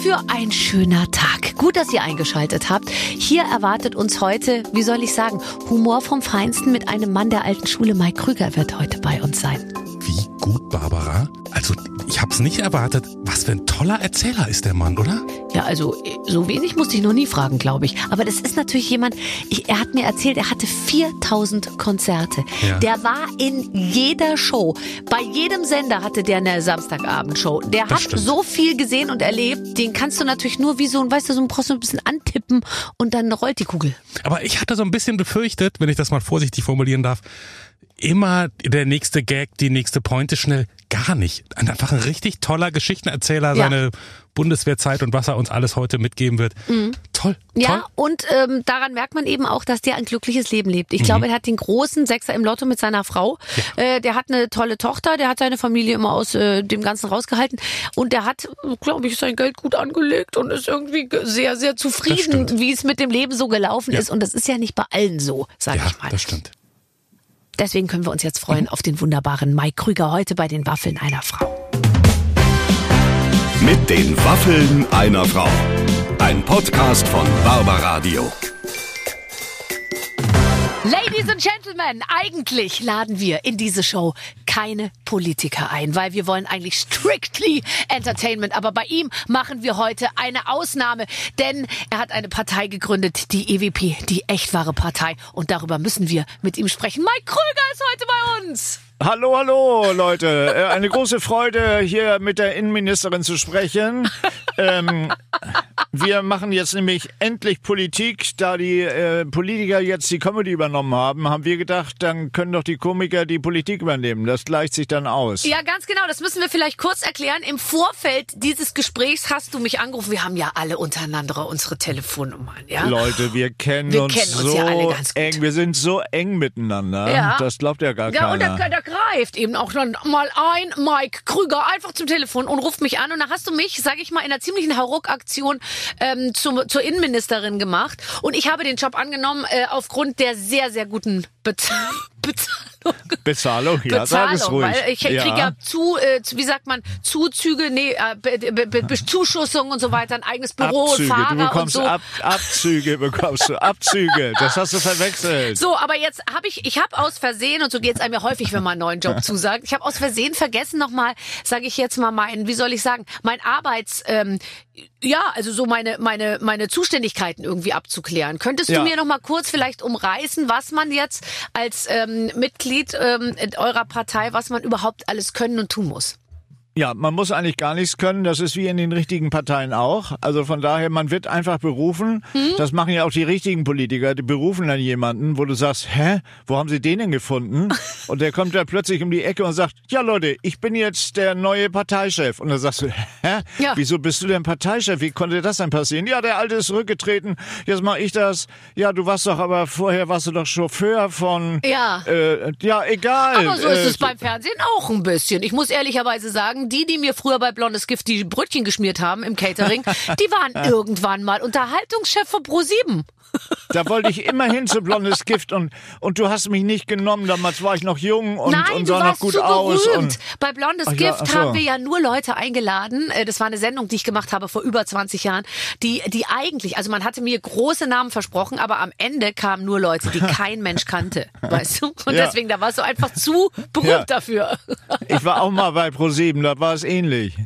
für ein schöner Tag. Gut, dass ihr eingeschaltet habt. Hier erwartet uns heute, wie soll ich sagen, Humor vom Feinsten mit einem Mann der alten Schule. Mike Krüger wird heute bei uns sein. Wie gut, Barbara? Also, ich hab's nicht erwartet. Was für ein toller Erzähler ist der Mann, oder? Ja, also so wenig musste ich noch nie fragen, glaube ich. Aber das ist natürlich jemand, er hat mir erzählt, er hatte 4000 Konzerte. Ja. Der war in jeder Show. Bei jedem Sender hatte der eine Samstagabendshow. Der hat stimmt. so viel gesehen und erlebt, den kannst du natürlich nur wie so ein, weißt du, so ein brauchst du ein bisschen antippen und dann rollt die Kugel. Aber ich hatte so ein bisschen befürchtet, wenn ich das mal vorsichtig formulieren darf, immer der nächste Gag, die nächste Pointe schnell. Gar nicht. Einfach ein richtig toller Geschichtenerzähler, seine Bundeswehrzeit und was er uns alles heute mitgeben wird. Toll. Ja, und daran merkt man eben auch, dass der ein glückliches Leben lebt. Ich glaube, er hat den großen Sechser im Lotto mit seiner Frau. Ja. Der hat eine tolle Tochter, der hat seine Familie immer aus dem Ganzen rausgehalten. Und der hat, glaube ich, sein Geld gut angelegt und ist irgendwie sehr, sehr zufrieden, wie es mit dem Leben so gelaufen ist. Und das ist ja nicht bei allen so, sage ich mal. Ja, das stimmt. Deswegen können wir uns jetzt freuen auf den wunderbaren Mike Krüger heute bei den Waffeln einer Frau. Mit den Waffeln einer Frau. Ein Podcast von Barbaradio. Ladies and Gentlemen, eigentlich laden wir in diese Show keine Politiker ein, weil wir wollen eigentlich strictly Entertainment. Aber bei ihm machen wir heute eine Ausnahme, denn er hat eine Partei gegründet, die EWP, die echt wahre Partei. Und darüber müssen wir mit ihm sprechen. Mike Krüger ist heute bei uns. Hallo, hallo, Leute. Eine große Freude, hier mit der Innenministerin zu sprechen. Wir machen jetzt nämlich endlich Politik. Da die Politiker jetzt die Comedy übernommen haben wir gedacht, dann können doch die Komiker die Politik übernehmen. Das gleicht sich dann aus. Ja, ganz genau. Das müssen wir vielleicht kurz erklären. Im Vorfeld dieses Gesprächs hast du mich angerufen. Wir haben ja alle untereinander unsere Telefonnummern. Ja? Leute, wir kennen uns so ja alle ganz gut. eng. Wir sind so eng miteinander. Ja. Das glaubt ja gar Ja, und keiner. da greift eben auch dann mal ein Mike Krüger einfach zum Telefon und ruft mich an. Und dann hast du mich, sage ich mal, in einer ziemlichen Hauruck-Aktion zur Innenministerin gemacht. Und ich habe den Job angenommen aufgrund der sehr, sehr guten Bezahlung, ja, sag es ruhig. Weil ich kriege ja wie sagt man, Zuzüge, Zuschussung und so weiter, ein eigenes Büro, Abzüge. Fahrer Du bekommst und so. Abzüge bekommst du, Abzüge. Das hast du verwechselt. So, aber jetzt habe ich habe aus Versehen, und so geht's einem ja häufig, wenn man einen neuen Job zusagt, ich habe aus Versehen vergessen nochmal, sage ich jetzt mal mein also so meine Zuständigkeiten irgendwie abzuklären. Könntest du mir noch mal kurz vielleicht umreißen, was man jetzt als Mitglied eurer Partei, was man überhaupt alles können und tun muss? Ja, man muss eigentlich gar nichts können. Das ist wie in den richtigen Parteien auch. Also von daher, man wird einfach berufen. Das machen ja auch die richtigen Politiker. Die berufen dann jemanden, wo du sagst, wo haben sie den denn gefunden? Und der kommt da plötzlich um die Ecke und sagt, ja Leute, ich bin jetzt der neue Parteichef. Und dann sagst du, Ja. Wieso bist du denn Parteichef? Wie konnte das denn passieren? Ja, der Alte ist zurückgetreten. Jetzt mache ich das. Ja, vorher warst du doch Chauffeur von... Ja. Ja, egal. Aber so ist es beim Fernsehen auch ein bisschen. Ich muss ehrlicherweise sagen, die mir früher bei Blondes Gift die Brötchen geschmiert haben im Catering, die waren irgendwann mal Unterhaltungschef von Pro7. Da wollte ich immer hin zu Blondes Gift und du hast mich nicht genommen. Damals war ich noch jung und sah noch gut aus. Berühmt. Bei Blondes Gift haben wir ja nur Leute eingeladen. Das war eine Sendung, die ich gemacht habe vor über 20 Jahren, die eigentlich, also man hatte mir große Namen versprochen, aber am Ende kamen nur Leute, die kein Mensch kannte, weißt du? Und deswegen, da warst du einfach zu berühmt dafür. Ich war auch mal bei Pro7, da war es ähnlich.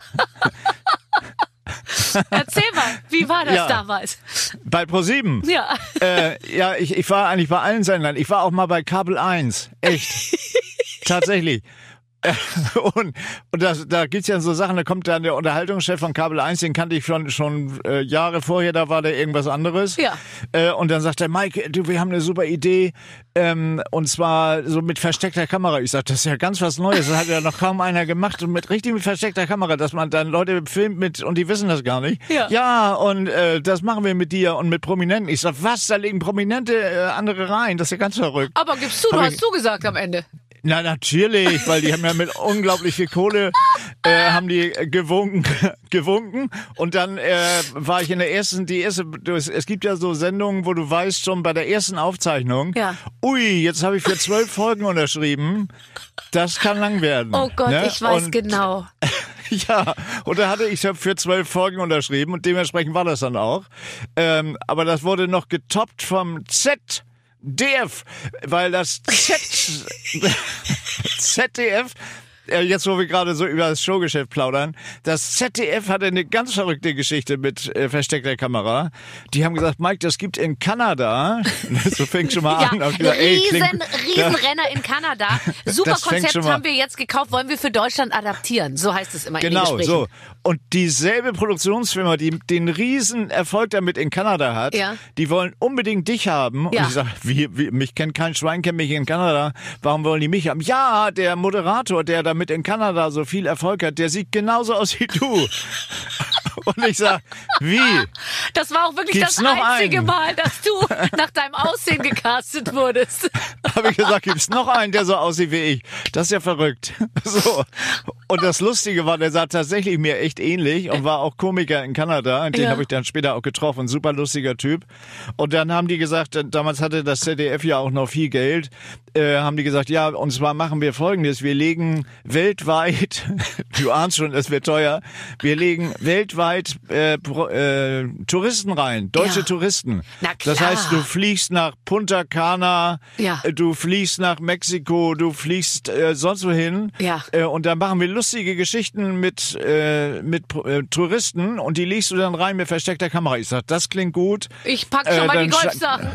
Erzähl mal, wie war das damals? Bei Pro7? Ja. Ich war eigentlich bei allen Sendern. Ich war auch mal bei Kabel 1. Echt. Tatsächlich. Und da gibt's ja so Sachen, da kommt dann der Unterhaltungschef von Kabel 1, den kannte ich schon Jahre vorher, da war der irgendwas anderes. Ja. Und dann sagt er, Mike, wir haben eine super Idee, und zwar so mit versteckter Kamera. Ich sag, das ist ja ganz was Neues, das hat ja noch kaum einer gemacht, und mit versteckter Kamera, dass man dann Leute filmt und die wissen das gar nicht. Ja, und das machen wir mit dir und mit Prominenten. Ich sag, was, da legen Prominente andere rein, das ist ja ganz verrückt. Aber gibst du hast zugesagt am Ende. Na, natürlich, weil die haben ja mit unglaublich viel Kohle, haben die gewunken. Und dann war ich in der ersten, es gibt ja so Sendungen, wo du weißt schon bei der ersten Aufzeichnung, ui, jetzt habe ich für 12 Folgen unterschrieben, das kann lang werden. Oh Gott, ne? ich weiß genau. Ja, und da hatte ich für 12 Folgen unterschrieben und dementsprechend war das dann auch. Aber das wurde noch getoppt vom ZDF, weil das ZDF, jetzt wo wir gerade so über das Showgeschäft plaudern, das ZDF hatte eine ganz verrückte Geschichte mit versteckter Kamera. Die haben gesagt, Mike, das gibt in Kanada, so fängt schon mal an. Gesagt, Riesenrenner in Kanada. Super Konzept haben wir jetzt gekauft, wollen wir für Deutschland adaptieren. So heißt es immer in den Gesprächen. Genau, so. Und dieselbe Produktionsfirma, die den riesen Erfolg damit in Kanada hat, die wollen unbedingt dich haben. Und ich sage, mich kennt kein Schwein, kennt mich in Kanada. Warum wollen die mich haben? Ja, der Moderator, der damit in Kanada so viel Erfolg hat, der sieht genauso aus wie du. Und ich sag, wie? Das war auch wirklich das einzige Mal, dass du nach deinem Aussehen gecastet wurdest. Habe ich gesagt, gibt's noch einen, der so aussieht wie ich? Das ist ja verrückt. So. Und das Lustige war, der sah tatsächlich mir echt ähnlich und war auch Komiker in Kanada. Den habe ich dann später auch getroffen. Super lustiger Typ. Und dann haben die gesagt, damals hatte das ZDF ja auch noch viel Geld, haben die gesagt, ja, und zwar machen wir Folgendes. Wir legen weltweit, du ahnst schon, es wird teuer, wir legen weltweit Touristen rein, deutsche Touristen. Na klar. Das heißt, du fliegst nach Punta Cana, du fliegst nach Mexiko, du fliegst sonst wohin. Ja. Und dann machen wir lustige Geschichten mit Touristen und die legst du dann rein mit versteckter Kamera. Ich sag, das klingt gut. Ich pack schon mal die Golfsachen.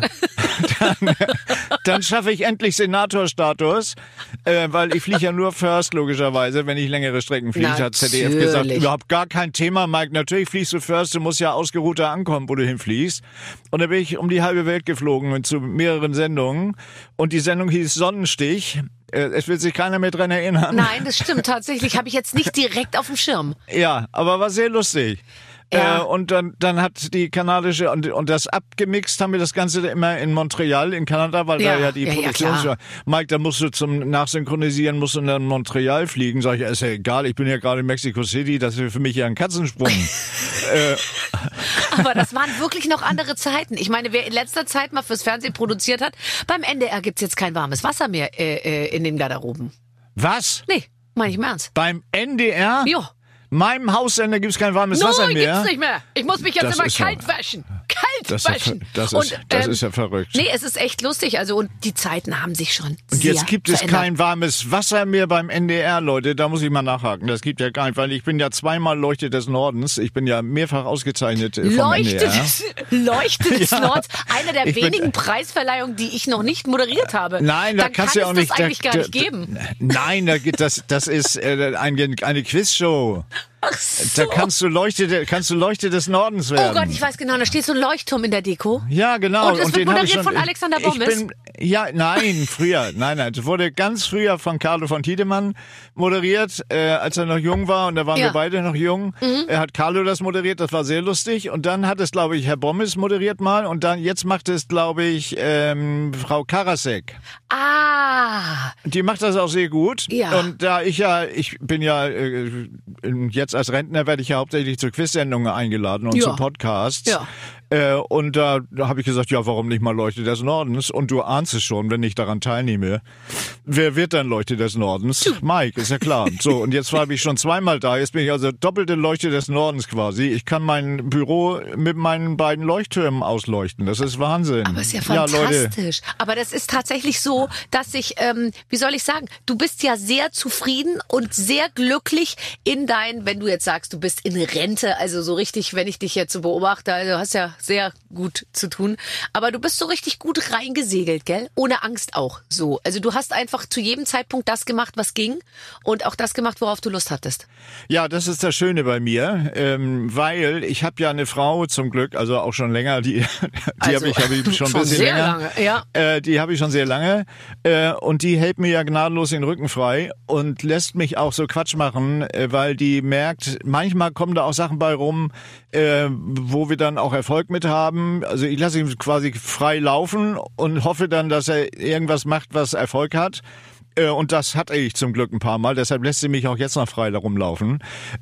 Dann schaffe ich endlich Senatorstatus, weil ich fliege ja nur First, logischerweise, wenn ich längere Strecken fliege. Hat ZDF gesagt, überhaupt gar kein Thema, Mike. Natürlich fliegst du First, du musst ja ausgeruhter ankommen, wo du hinfliegst. Und dann bin ich um die halbe Welt geflogen zu mehreren Sendungen. Und die Sendung hieß Sonnenstich. Es wird sich keiner mehr dran erinnern. Nein, das stimmt tatsächlich. Habe ich jetzt nicht direkt auf dem Schirm. Ja, aber war sehr lustig. Ja. Und dann hat die kanadische und das abgemixt haben wir das Ganze immer in Montreal in Kanada, weil da ja die Produktion war. Mike, da musst du zum Nachsynchronisieren, musst du dann in Montreal fliegen. Sag ich, ist ja egal, ich bin ja gerade in Mexico City, das ist für mich ja ein Katzensprung. Aber das waren wirklich noch andere Zeiten. Ich meine, wer in letzter Zeit mal fürs Fernsehen produziert hat, beim NDR gibt's jetzt kein warmes Wasser mehr in den Garderoben. Was? Nee, meine ich im Ernst. Beim NDR? Jo. Meinem Haussender gibt's kein warmes Wasser mehr. Gibt's nicht mehr. Ich muss mich jetzt immer kalt waschen. Das ist ja verrückt. Nee, es ist echt lustig. Also, und die Zeiten haben sich schon Und jetzt gibt es kein warmes Wasser mehr beim NDR, Leute. Da muss ich mal nachhaken. Das gibt ja gar nicht, weil ich bin ja zweimal Leuchte des Nordens. Ich bin ja mehrfach ausgezeichnet vom NDR. Leuchte des Nordens. Eine der wenigen Preisverleihungen, die ich noch nicht moderiert habe. Nein, da kannst du ja auch nicht. Das eigentlich gar nicht geben. Nein, das ist eine Quizshow. Ach so. Da kannst du Leuchte des Nordens werden. Oh Gott, ich weiß genau, da steht so ein Leuchtturm in der Deko. Ja, genau. Und es wird moderiert von Alexander Bommes. Nein, es wurde ganz früher von Carlo von Tiedemann moderiert, als er noch jung war, und da waren wir beide noch jung. Er hat Carlo das moderiert, das war sehr lustig, und dann hat es, glaube ich, Herr Bommes moderiert mal, und dann jetzt macht es, glaube ich, Frau Karasek. Ah. Die macht das auch sehr gut. Ja. Und da ich bin ja jetzt als Rentner werde ich ja hauptsächlich zu Quiz-Sendungen eingeladen und zu Podcasts. Ja. Und da habe ich gesagt, ja, warum nicht mal Leuchte des Nordens? Und du ahnst es schon, wenn ich daran teilnehme. Wer wird dann Leuchte des Nordens? Mike, ist ja klar. So, und jetzt war ich schon zweimal da. Jetzt bin ich also doppelte Leuchte des Nordens quasi. Ich kann mein Büro mit meinen beiden Leuchttürmen ausleuchten. Das ist Wahnsinn. Aber ist ja fantastisch. Ja, aber das ist tatsächlich so, dass ich, wie soll ich sagen, du bist ja sehr zufrieden und sehr glücklich wenn du jetzt sagst, du bist in Rente, also so richtig, wenn ich dich jetzt so beobachte, also hast ja sehr gut zu tun. Aber du bist so richtig gut reingesegelt, gell? Ohne Angst auch so. Also du hast einfach zu jedem Zeitpunkt das gemacht, was ging, und auch das gemacht, worauf du Lust hattest. Ja, das ist das Schöne bei mir, weil ich habe ja eine Frau zum Glück, also auch schon länger, die habe ich schon ein bisschen sehr länger. Lange, ja. Die habe ich schon sehr lange, und die hält mir ja gnadenlos den Rücken frei und lässt mich auch so Quatsch machen, weil die merkt, manchmal kommen da auch Sachen bei rum, wo wir dann auch Erfolg mit haben. Also ich lasse ihn quasi frei laufen und hoffe dann, dass er irgendwas macht, was Erfolg hat. Und das hatte ich zum Glück ein paar Mal, deshalb lässt sie mich auch jetzt noch frei da rumlaufen.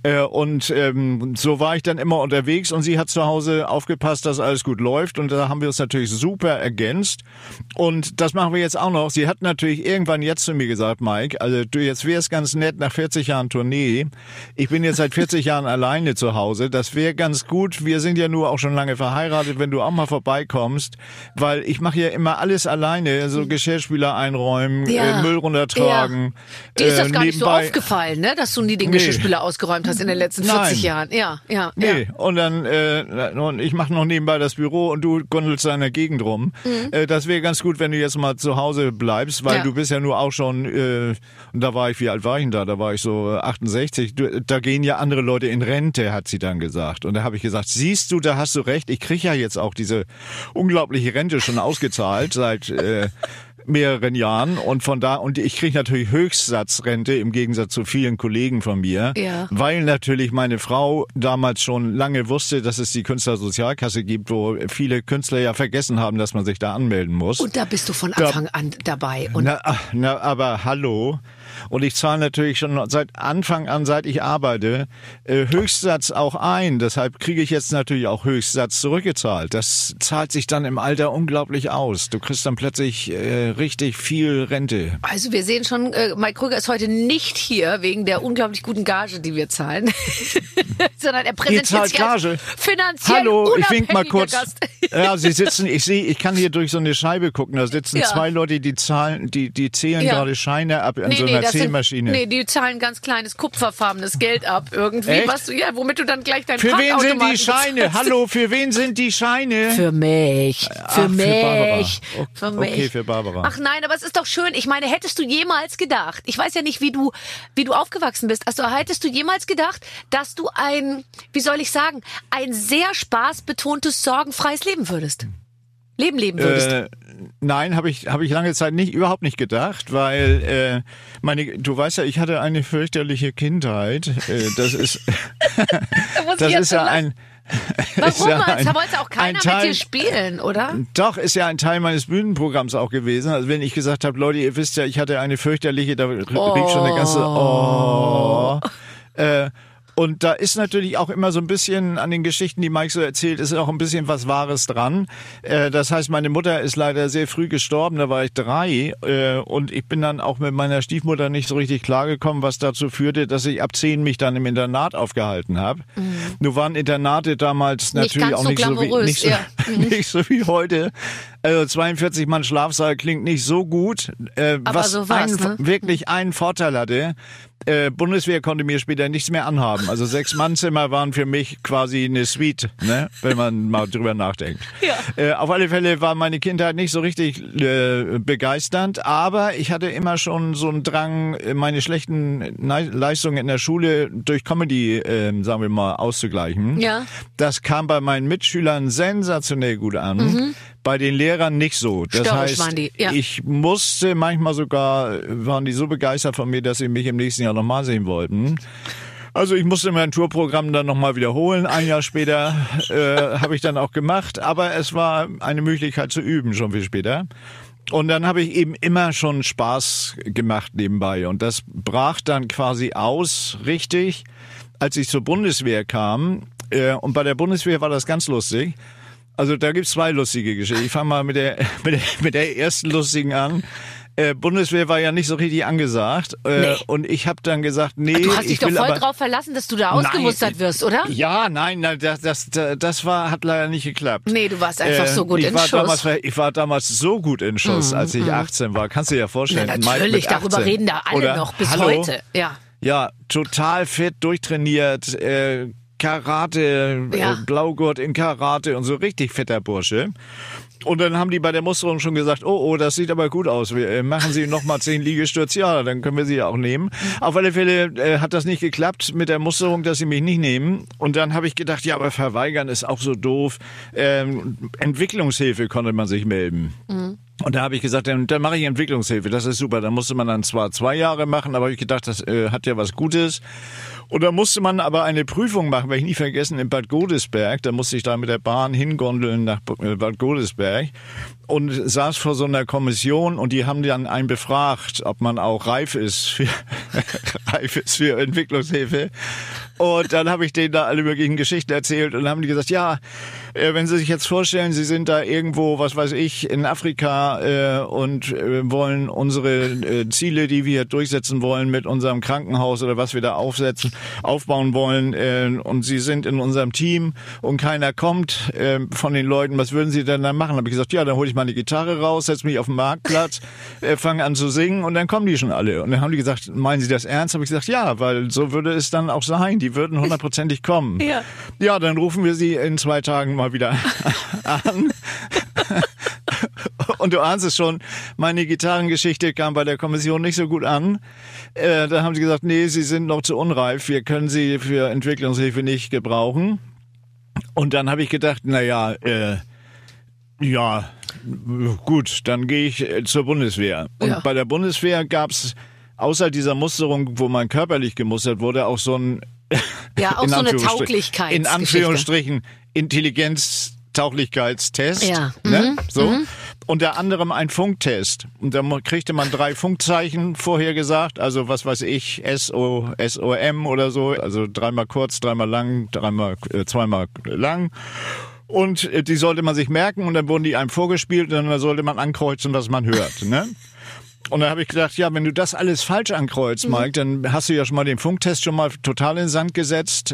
Und so war ich dann immer unterwegs und sie hat zu Hause aufgepasst, dass alles gut läuft und da haben wir uns natürlich super ergänzt. Und das machen wir jetzt auch noch. Sie hat natürlich irgendwann jetzt zu mir gesagt, Mike, also du, jetzt wär's ganz nett nach 40 Jahren Tournee. Ich bin jetzt seit 40 Jahren alleine zu Hause. Das wäre ganz gut. Wir sind ja nur auch schon lange verheiratet, wenn du auch mal vorbeikommst, weil ich mache ja immer alles alleine, so Geschirrspüler einräumen, Müll runtertragen. Ja. Dir ist das gar nicht so aufgefallen, ne, dass du nie den Geschirrspüler ausgeräumt hast in den letzten 40 Jahren. Ja. Nee, und dann und ich mache noch nebenbei das Büro und du gondelst da in der Gegend rum. Das wäre ganz gut, wenn du jetzt mal zu Hause bleibst, weil du bist ja nur auch schon, und da war ich, wie alt war ich denn da? Da war ich so 68. Da gehen ja andere Leute in Rente, hat sie dann gesagt. Und da habe ich gesagt, siehst du, da hast du recht. Ich kriege ja jetzt auch diese unglaubliche Rente schon ausgezahlt seit mehreren Jahren und ich kriege natürlich Höchstsatzrente im Gegensatz zu vielen Kollegen von mir, weil natürlich meine Frau damals schon lange wusste, dass es die Künstlersozialkasse gibt, wo viele Künstler ja vergessen haben, dass man sich da anmelden muss. Und da bist du von Anfang an dabei. Und aber hallo. Und ich zahle natürlich schon seit Anfang an, seit ich arbeite, Höchstsatz auch ein. Deshalb kriege ich jetzt natürlich auch Höchstsatz zurückgezahlt. Das zahlt sich dann im Alter unglaublich aus. Du kriegst dann plötzlich richtig viel Rente. Also wir sehen schon, Mike Krüger ist heute nicht hier wegen der unglaublich guten Gage, die wir zahlen, sondern er präsentiert sich als finanziell Hallo, ich wink mal kurz. Gast. Ja, sie sitzen, ich kann hier durch so eine Scheibe gucken. Da sitzen zwei Leute, die zahlen, die zählen gerade Scheine ab an so einer Zählmaschine. Die zahlen ganz kleines kupferfarbenes Geld ab irgendwie, womit du dann gleich dein Für wen sind die Scheine? Hallo, für wen sind die Scheine? Für mich. Für mich. Für mich. Okay, für Barbara. Ach nein, aber es ist doch schön. Ich meine, hättest du jemals gedacht, ich weiß ja nicht, wie du aufgewachsen bist, also hättest du jemals gedacht, dass du ein sehr spaßbetontes, sorgenfreies Leben leben würdest? Nein, habe ich lange Zeit überhaupt nicht gedacht, weil du weißt ja, ich hatte eine fürchterliche Kindheit. Das ist ja ein Warum? Da wollte auch keiner mit dir spielen, oder? Doch, ist ja ein Teil meines Bühnenprogramms auch gewesen. Also wenn ich gesagt habe, Leute, ihr wisst ja, ich hatte eine fürchterliche, da rief schon eine ganze Und da ist natürlich auch immer so ein bisschen an den Geschichten, die Mike so erzählt, ist auch ein bisschen was Wahres dran. Das heißt, meine Mutter ist leider sehr früh gestorben, da war ich 3. Und ich bin dann auch mit meiner Stiefmutter nicht so richtig klargekommen, was dazu führte, dass ich ab 10 mich dann im Internat aufgehalten habe. Nur waren Internate damals natürlich auch nicht so wie heute. Also 42 Mann Schlafsaal klingt nicht so gut. Was so wirklich einen Vorteil hatte, Bundeswehr konnte mir später nichts mehr anhaben. Also 6-Mann-Zimmer waren für mich quasi eine Suite, ne? Wenn man mal drüber nachdenkt. Ja. Auf alle Fälle war meine Kindheit nicht so richtig begeisternd, aber ich hatte immer schon so einen Drang, meine schlechten Leistungen in der Schule durch Comedy, sagen wir mal, auszugleichen. Ja. Das kam bei meinen Mitschülern sensationell gut an. Bei den Lehrern nicht so. Das heißt, ich musste manchmal sogar, waren die so begeistert von mir, dass sie mich im nächsten Jahr nochmal sehen wollten. Also ich musste mein Tourprogramm dann nochmal wiederholen. Ein Jahr später habe ich dann auch gemacht. Aber es war eine Möglichkeit zu üben, schon viel später. Und dann habe ich eben immer schon Spaß gemacht nebenbei. Und das brach dann quasi aus, richtig, als ich zur Bundeswehr kam. Und bei der Bundeswehr war das ganz lustig. Also da gibt's 2 lustige Geschichten. Ich fange mal mit der ersten lustigen an. Bundeswehr war ja nicht so richtig angesagt. Und ich habe dann gesagt, nee. Du hast dich doch voll drauf verlassen, dass du da ausgemustert wirst, oder? Ja, nein, das hat leider nicht geklappt. Nee, du warst einfach so gut in Schuss. Ich war damals so gut in Schuss, als ich 18 war. Kannst du dir ja vorstellen. Na, natürlich, darüber reden da alle noch bis heute. Ja, total fit, durchtrainiert, Karate, Blaugurt in Karate und so, richtig fetter Bursche. Und dann haben die bei der Musterung schon gesagt, oh, das sieht aber gut aus. Wir machen Sie noch mal 10 Liegestütze, ja, dann können wir Sie ja auch nehmen. Auf alle Fälle hat das nicht geklappt mit der Musterung, dass sie mich nicht nehmen. Und dann habe ich gedacht, ja, aber verweigern ist auch so doof. Entwicklungshilfe konnte man sich melden. Und da habe ich gesagt, dann mache ich Entwicklungshilfe, das ist super. Da musste man dann zwar 2 Jahre machen, aber habe ich gedacht, das hat ja was Gutes. Und da musste man aber eine Prüfung machen, werde ich nie vergessen, in Bad Godesberg. Da musste ich da mit der Bahn hingondeln nach Bad Godesberg und saß vor so einer Kommission und die haben dann einen befragt, ob man auch reif ist für Entwicklungshilfe. Und dann habe ich denen da alle möglichen Geschichten erzählt und dann haben die gesagt, ja, wenn Sie sich jetzt vorstellen, Sie sind da irgendwo, was weiß ich, in Afrika und wollen unsere Ziele, die wir durchsetzen wollen mit unserem Krankenhaus oder was wir da aufbauen wollen und Sie sind in unserem Team und keiner kommt von den Leuten, was würden Sie denn dann machen? Habe ich gesagt, ja, dann hole ich meine Gitarre raus, setze mich auf den Marktplatz, fange an zu singen und dann kommen die schon alle. Und dann haben die gesagt, meinen Sie das ernst? Habe ich gesagt, ja, weil so würde es dann auch sein. Die würden 100%ig kommen. Ja, dann rufen wir Sie in 2 Tagen mal wieder an. Und du ahnst es schon, meine Gitarrengeschichte kam bei der Kommission nicht so gut an. Da haben sie gesagt, nee, Sie sind noch zu unreif, wir können Sie für Entwicklungshilfe nicht gebrauchen. Und dann habe ich gedacht, naja, ja, gut, dann gehe ich zur Bundeswehr. Und bei der Bundeswehr gab's außer dieser Musterung, wo man körperlich gemustert wurde, auch so ein auch so eine Tauglichkeit. In Anführungsstrichen Intelligenz-Tauglichkeitstest. Ja. Ne? So. Unter anderem ein Funktest. Und da kriegte man 3 Funkzeichen vorher gesagt. Also was weiß ich, SOM oder so. Also 3-mal kurz, 3-mal lang, 2-mal lang. Und die sollte man sich merken und dann wurden die einem vorgespielt und dann sollte man ankreuzen, was man hört. Ne? Und dann habe ich gedacht, ja, wenn du das alles falsch ankreuzt, Mike, dann hast du ja schon mal den Funktest schon mal total in den Sand gesetzt.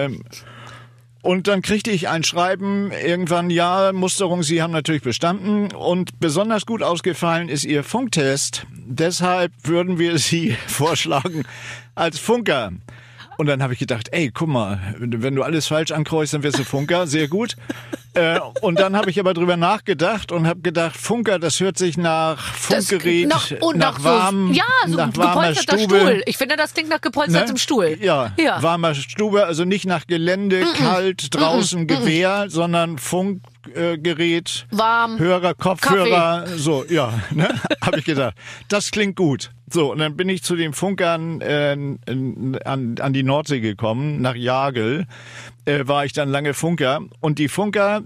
Und dann kriegte ich ein Schreiben irgendwann, ja, Musterung, Sie haben natürlich bestanden und besonders gut ausgefallen ist Ihr Funktest. Deshalb würden wir Sie vorschlagen als Funker. Und dann habe ich gedacht, ey, guck mal, wenn du alles falsch ankreuzt, dann wirst du Funker, sehr gut. Und dann habe ich aber drüber nachgedacht und habe gedacht, Funker, das hört sich nach Funkgerät, nach warmer gepolsterter Stube. Stuhl. Ich finde, das klingt nach gepolstertem Stuhl. Ja, warmer Stube, also nicht nach Gelände, kalt, draußen, Gewehr, sondern Funkgerät, warm, Hörer, Kopfhörer, Kaffee. So, ja, ne? Habe ich gedacht, das klingt gut. So, und dann bin ich zu den Funkern an die Nordsee gekommen, nach Jagel. War ich dann lange Funker. Und die Funker,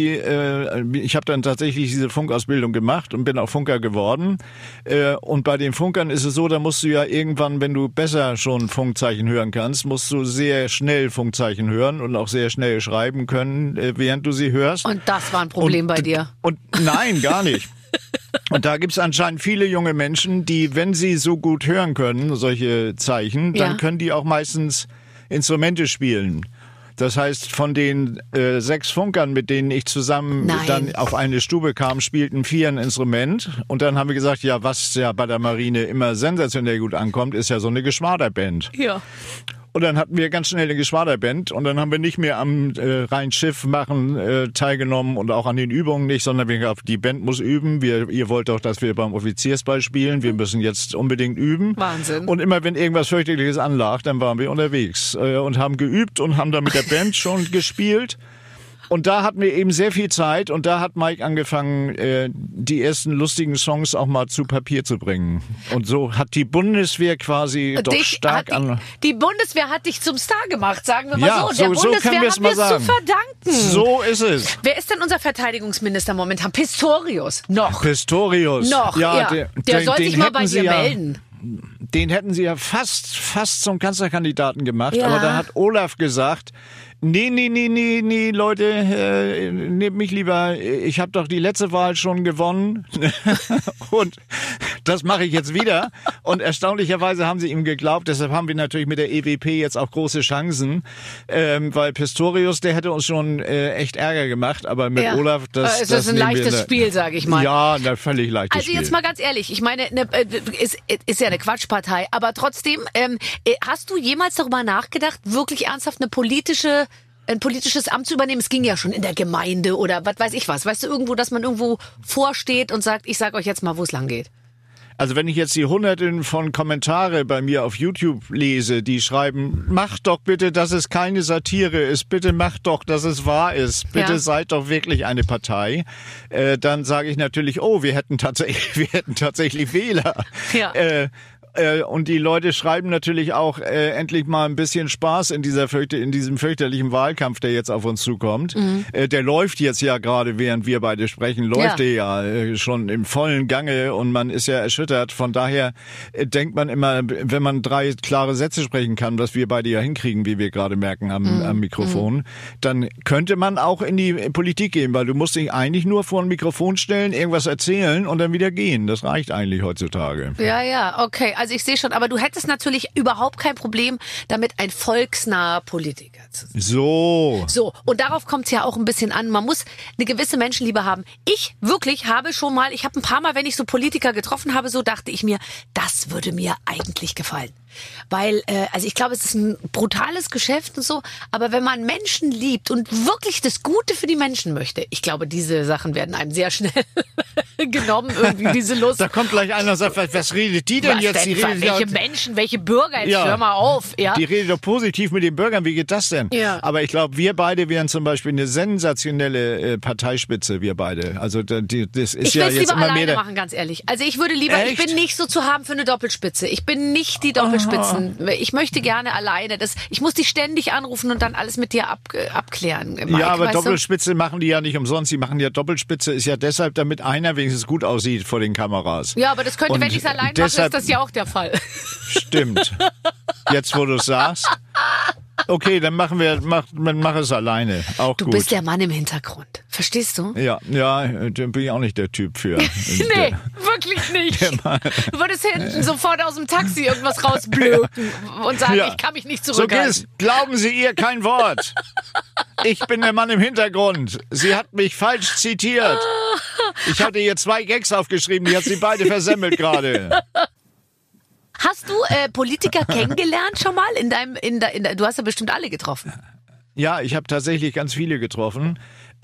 ich habe dann tatsächlich diese Funkausbildung gemacht und bin auch Funker geworden. Und bei den Funkern ist es so, da musst du ja irgendwann, wenn du besser schon Funkzeichen hören kannst, musst du sehr schnell Funkzeichen hören und auch sehr schnell schreiben können, während du sie hörst. Und das war ein Problem bei dir? Und nein, gar nicht. Und da gibt's anscheinend viele junge Menschen, die, wenn sie so gut hören können, solche Zeichen, dann können die auch meistens Instrumente spielen. Das heißt, von den 6 Funkern, mit denen ich zusammen dann auf eine Stube kam, spielten 4 ein Instrument. Und dann haben wir gesagt, ja, was ja bei der Marine immer sensationell gut ankommt, ist ja so eine Geschwaderband. Ja. Und dann hatten wir ganz schnell eine Geschwaderband und dann haben wir nicht mehr am Rheinschiff machen teilgenommen und auch an den Übungen nicht, sondern wir haben gesagt, die Band muss üben. Ihr wollt doch, dass wir beim Offiziersball spielen. Wir müssen jetzt unbedingt üben. Wahnsinn. Und immer wenn irgendwas fürchterliches anlag, dann waren wir unterwegs und haben geübt und haben dann mit der Band schon gespielt. Und da hatten wir eben sehr viel Zeit und da hat Mike angefangen, die ersten lustigen Songs auch mal zu Papier zu bringen. Und so hat die Bundeswehr quasi Die Bundeswehr hat dich zum Star gemacht, sagen wir mal ja, so. Der Bundeswehr haben wir es zu verdanken. So ist es. Wer ist denn unser Verteidigungsminister momentan? Pistorius. Noch. Pistorius. Noch, ja. Der soll sich mal bei dir melden. Den hätten sie ja fast zum Kanzlerkandidaten gemacht, aber da hat Olaf gesagt, nee, Leute, nehmt mich lieber, ich habe doch die letzte Wahl schon gewonnen und das mache ich jetzt wieder. Und erstaunlicherweise haben sie ihm geglaubt, deshalb haben wir natürlich mit der EWP jetzt auch große Chancen, weil Pistorius, der hätte uns schon echt Ärger gemacht, aber mit Olaf, das ist ein leichtes Spiel, sage ich mal. Ja, ein völlig leichtes Spiel. Also jetzt mal ganz ehrlich, ich meine, ist ja eine Quatschpartei, aber trotzdem, hast du jemals darüber nachgedacht, wirklich ernsthaft ein politisches Amt zu übernehmen? Es ging ja schon in der Gemeinde oder was weiß ich was. Weißt du, irgendwo, dass man irgendwo vorsteht und sagt, ich sag euch jetzt mal, wo es lang geht. Also wenn ich jetzt die Hunderten von Kommentare bei mir auf YouTube lese, die schreiben, macht doch bitte, dass es keine Satire ist, bitte macht doch, dass es wahr ist, bitte seid doch wirklich eine Partei, dann sage ich natürlich, wir hätten tatsächlich Wähler. Ja. Und die Leute schreiben natürlich auch endlich mal ein bisschen Spaß in diesem fürchterlichen Wahlkampf, der jetzt auf uns zukommt. Der läuft jetzt ja gerade, während wir beide sprechen, läuft der ja schon im vollen Gange und man ist ja erschüttert. Von daher denkt man immer, wenn man 3 klare Sätze sprechen kann, was wir beide ja hinkriegen, wie wir gerade merken am Mikrofon, dann könnte man auch in die Politik gehen, weil du musst dich eigentlich nur vor ein Mikrofon stellen, irgendwas erzählen und dann wieder gehen. Das reicht eigentlich heutzutage. Ja, okay. Also ich sehe schon, aber du hättest natürlich überhaupt kein Problem damit, ein volksnaher Politiker zu sein. So, und darauf kommt es ja auch ein bisschen an. Man muss eine gewisse Menschenliebe haben. Ich habe ein paar Mal, wenn ich so Politiker getroffen habe, so dachte ich mir, das würde mir eigentlich gefallen. Weil, also ich glaube, es ist ein brutales Geschäft und so, aber wenn man Menschen liebt und wirklich das Gute für die Menschen möchte, ich glaube, diese Sachen werden einem sehr schnell genommen, irgendwie diese Lust. Da kommt gleich einer und sagt, was redet die denn jetzt? Welche Menschen, welche Bürger? Jetzt hör mal auf. Ja? Die redet doch positiv mit den Bürgern, wie geht das denn? Ja. Aber ich glaube, wir beide wären zum Beispiel eine sensationelle Parteispitze, wir beide. Also das ist ich ja jetzt lieber immer alleine mehr... machen, ganz ehrlich. Also ich würde lieber, ich bin nicht so zu haben für eine Doppelspitze. Ich bin nicht die Doppelspitzen. Ich möchte gerne alleine. Ich muss dich ständig anrufen und dann alles mit dir abklären. Mike, ja, aber Doppelspitze machen die ja nicht umsonst. Die machen ja Doppelspitze, ist ja deshalb, damit einer wenigstens gut aussieht vor den Kameras. Ja, aber das könnte, wenn ich es allein mache, ist das ja auch der Fall. Stimmt. Jetzt, wo du es sagst. Okay, dann mach es alleine. Auch du gut. bist der Mann im Hintergrund. Verstehst du? Ja, da bin ich auch nicht der Typ für. Nee, wirklich nicht. Du würdest hinten sofort aus dem Taxi irgendwas rausblöken und sagen, ich kann mich nicht zurückhalten. So geht's. Glauben Sie ihr kein Wort. Ich bin der Mann im Hintergrund. Sie hat mich falsch zitiert. Ich hatte ihr 2 Gags aufgeschrieben, die hat sie beide versemmelt gerade. Hast du Politiker kennengelernt schon mal du hast ja bestimmt alle getroffen. Ja, ich habe tatsächlich ganz viele getroffen.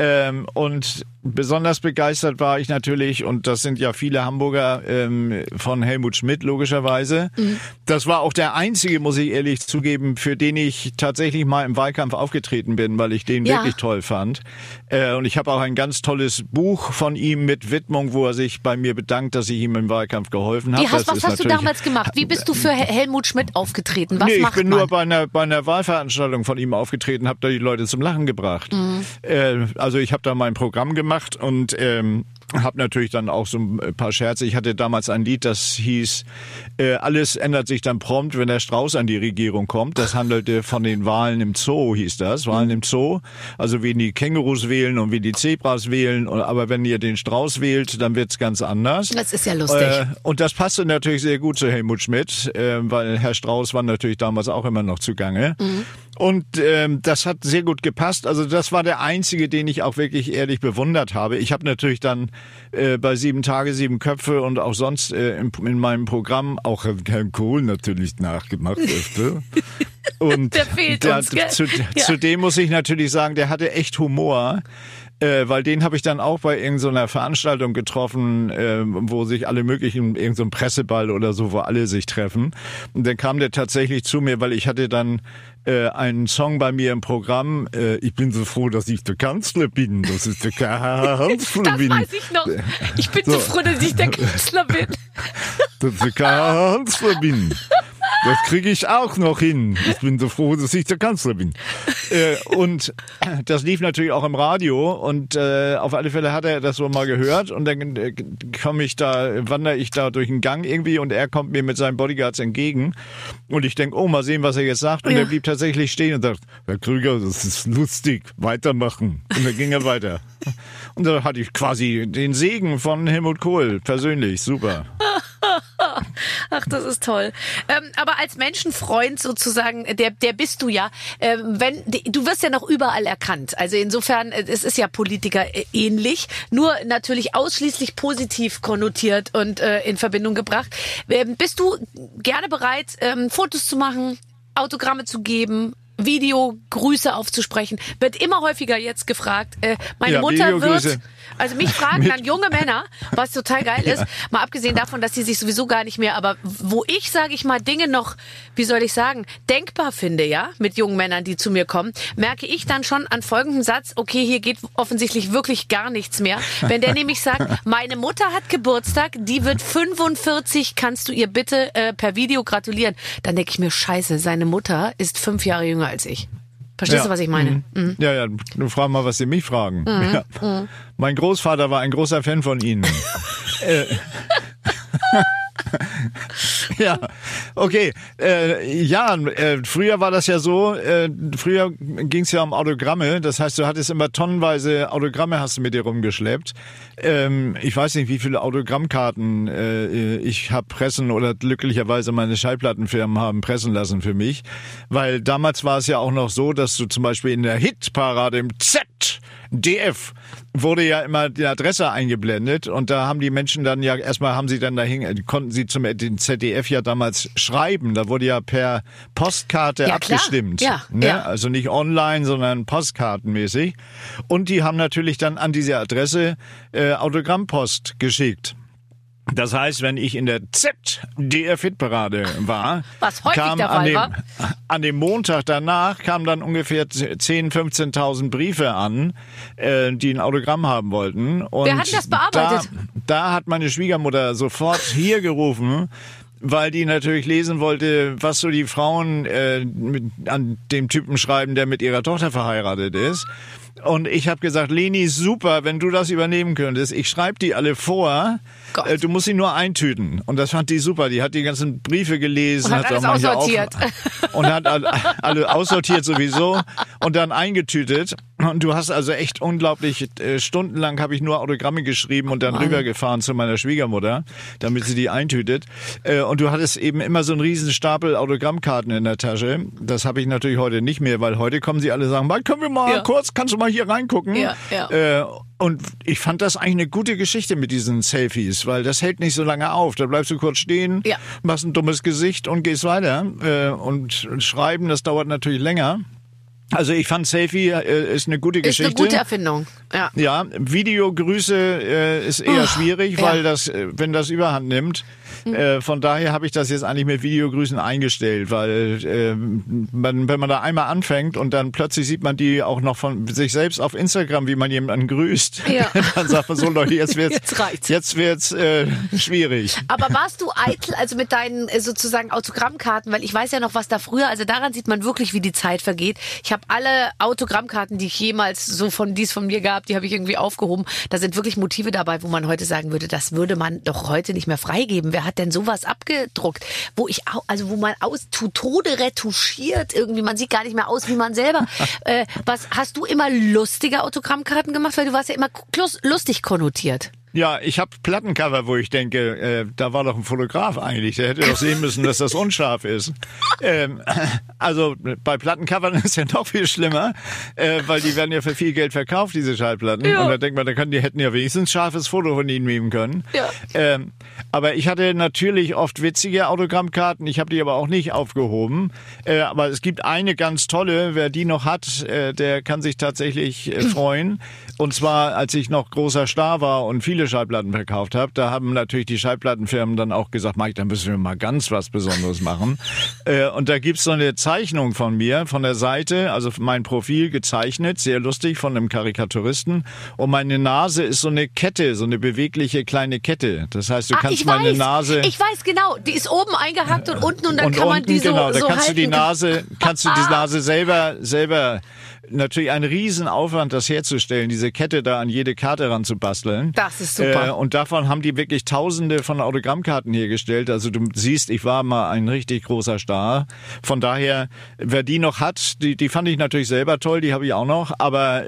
Und besonders begeistert war ich natürlich, und das sind ja viele Hamburger, von Helmut Schmidt logischerweise. Das war auch der einzige, muss ich ehrlich zugeben, für den ich tatsächlich mal im Wahlkampf aufgetreten bin, weil ich den wirklich toll fand. Und ich habe auch ein ganz tolles Buch von ihm mit Widmung, wo er sich bei mir bedankt, dass ich ihm im Wahlkampf geholfen habe. Was hast du damals gemacht? Wie bist du für Helmut Schmidt aufgetreten? Was ich macht bin man? nur bei einer Wahlveranstaltung von ihm aufgetreten, habe da die Leute zum Lachen gebracht. Also ich habe da mein Programm gemacht und habe natürlich dann auch so ein paar Scherze. Ich hatte damals ein Lied, das hieß alles ändert sich dann prompt, wenn der Strauß an die Regierung kommt. Das handelte von den Wahlen im Zoo, hieß das. Wahlen im Zoo. Also wie die Kängurus wählen und wie die Zebras wählen. Aber wenn ihr den Strauß wählt, dann wird's ganz anders. Das ist ja lustig. Und das passte natürlich sehr gut zu Helmut Schmidt, weil Herr Strauß war natürlich damals auch immer noch zugange. Und das hat sehr gut gepasst. Also das war der einzige, den ich auch wirklich ehrlich bewundert habe. Ich habe natürlich dann bei 7 Tage, 7 Köpfe und auch sonst in meinem Programm auch Herrn Kohl natürlich nachgemacht. Und der fehlt uns, gell? Zudem muss ich natürlich sagen, der hatte echt Humor. Weil den habe ich dann auch bei irgendeiner Veranstaltung getroffen, wo sich alle möglichen, irgendein Presseball oder so, wo alle sich treffen. Und dann kam der tatsächlich zu mir, weil ich hatte dann einen Song bei mir im Programm. Ich bin so froh, dass ich der Kanzler bin. Das ist der Kanzler bin. Das weiß ich noch. Ich bin so froh, dass ich der Kanzler bin. Dass ich der Kanzler bin. Das kriege ich auch noch hin. Ich bin so froh, dass ich der Kanzler bin. Und das lief natürlich auch im Radio und auf alle Fälle hat er das so mal gehört und dann wandere ich da durch den Gang irgendwie und er kommt mir mit seinen Bodyguards entgegen und ich denke, mal sehen, was er jetzt sagt und er blieb tatsächlich stehen und sagt, Herr Krüger, das ist lustig, weitermachen. Und dann ging er weiter. Und da hatte ich quasi den Segen von Helmut Kohl persönlich, super. Ach, das ist toll. Aber als Menschenfreund sozusagen, der bist du ja. Du wirst ja noch überall erkannt. Also insofern, es ist ja Politiker ähnlich, nur natürlich ausschließlich positiv konnotiert und in Verbindung gebracht. Bist du gerne bereit, Fotos zu machen, Autogramme zu geben? Videogrüße aufzusprechen. Wird immer häufiger jetzt gefragt. Meine Mutter Videogrüße. also mich fragen dann junge Männer, was total geil ist, mal abgesehen davon, dass sie sich sowieso gar nicht mehr, aber wo ich, sage ich mal, Dinge noch, wie soll ich sagen, denkbar finde, ja, mit jungen Männern, die zu mir kommen, merke ich dann schon an folgendem Satz, okay, hier geht offensichtlich wirklich gar nichts mehr. Wenn der nämlich sagt, meine Mutter hat Geburtstag, die wird 45, kannst du ihr bitte per Video gratulieren? Dann denke ich mir, scheiße, seine Mutter ist 5 Jahre jünger als ich. Verstehst du, was ich meine? Mhm. Ja, du frag mal, was sie mich fragen. Ja. Mein Großvater war ein großer Fan von Ihnen. Ja, okay. Früher war das ja so, früher ging es ja um Autogramme, das heißt, du hattest immer tonnenweise Autogramme hast du mit dir rumgeschleppt. Ich weiß nicht, wie viele Autogrammkarten ich habe pressen oder glücklicherweise meine Schallplattenfirmen haben pressen lassen für mich, weil damals war es ja auch noch so, dass du zum Beispiel in der Hitparade im ZDF wurde ja immer die Adresse eingeblendet und da haben die Menschen dann ja, erstmal konnten sie zum ZDF ja damals schreiben, da wurde ja per Postkarte abgestimmt. Ja, ne? Ja. Also nicht online, sondern postkartenmäßig. Und die haben natürlich dann an diese Adresse Autogrammpost geschickt. Das heißt, wenn ich in der ZDF-Hitparade war, was häufig der Fall war, an dem Montag danach kamen dann ungefähr 10.000, 15.000 Briefe an, die ein Autogramm haben wollten. Und wer hat das bearbeitet? Da hat meine Schwiegermutter sofort hier gerufen, weil die natürlich lesen wollte, was so die Frauen an dem Typen schreiben, der mit ihrer Tochter verheiratet ist. Und ich habe gesagt, Leni, super, wenn du das übernehmen könntest. Ich schreibe die alle vor. Du musst sie nur eintüten. Und das fand die super. Die hat die ganzen Briefe gelesen. Und hat alles aussortiert. Und hat alle aussortiert sowieso. Und dann eingetütet. Und du hast also echt unglaublich, stundenlang habe ich nur Autogramme geschrieben und dann rübergefahren zu meiner Schwiegermutter, damit sie die eintütet. Und du hattest eben immer so einen riesen Stapel Autogrammkarten in der Tasche. Das habe ich natürlich heute nicht mehr, weil heute kommen sie alle sagen, können wir mal kurz, kannst du mal hier reingucken? Ja. Und ich fand das eigentlich eine gute Geschichte mit diesen Selfies, weil das hält nicht so lange auf. Da bleibst du kurz stehen, machst ein dummes Gesicht und gehst weiter. Und schreiben, das dauert natürlich länger. Also ich fand Selfie ist eine gute Geschichte. Ist eine gute Erfindung, ja. Ja, Videogrüße ist eher schwierig, weil wenn das Überhand nimmt. Von daher habe ich das jetzt eigentlich mit Videogrüßen eingestellt, weil wenn man da einmal anfängt und dann plötzlich sieht man die auch noch von sich selbst auf Instagram, wie man jemanden grüßt, dann sagt man so, Leute, jetzt wird's schwierig. Aber warst du eitel, also mit deinen sozusagen Autogrammkarten, weil ich weiß ja noch, was da früher, also daran sieht man wirklich, wie die Zeit vergeht. Ich habe alle Autogrammkarten, die ich jemals die es von mir gab, die habe ich irgendwie aufgehoben. Da sind wirklich Motive dabei, wo man heute sagen würde, das würde man doch heute nicht mehr freigeben. Wer hat denn sowas abgedruckt? Wo man zu Tode retuschiert irgendwie, man sieht gar nicht mehr aus wie man selber. Was hast du immer lustige Autogrammkarten gemacht? Weil du warst ja immer lustig konnotiert. Ja, ich habe Plattencover, wo ich denke, da war doch ein Fotograf eigentlich, der hätte doch sehen müssen, dass das unscharf ist. Also bei Plattencovern ist ja noch viel schlimmer, weil die werden ja für viel Geld verkauft, diese Schallplatten. Ja. Und da denkt man, die hätten ja wenigstens ein scharfes Foto von ihnen nehmen können. Ja. Aber ich hatte natürlich oft witzige Autogrammkarten, ich habe die aber auch nicht aufgehoben. Aber es gibt eine ganz tolle, wer die noch hat, der kann sich tatsächlich freuen. Und zwar, als ich noch großer Star war und viele Schallplatten verkauft habe, da haben natürlich die Schallplattenfirmen dann auch gesagt, Mike, da müssen wir mal ganz was Besonderes machen. Und da gibt's so eine Zeichnung von mir, von der Seite, also mein Profil gezeichnet, sehr lustig, von einem Karikaturisten. Und meine Nase ist so eine Kette, so eine bewegliche kleine Kette. Das heißt, du kannst meine Nase... Ich weiß genau, die ist oben eingehackt und unten und dann kann man die so halten. Genau, da kannst du die Nase selber natürlich ein Riesenaufwand, das herzustellen, diese Kette da an jede Karte ranzubasteln. Das ist super. Und davon haben die wirklich Tausende von Autogrammkarten hergestellt. Also du siehst, ich war mal ein richtig großer Star. Von daher, wer die noch hat, die fand ich natürlich selber toll, die habe ich auch noch. Aber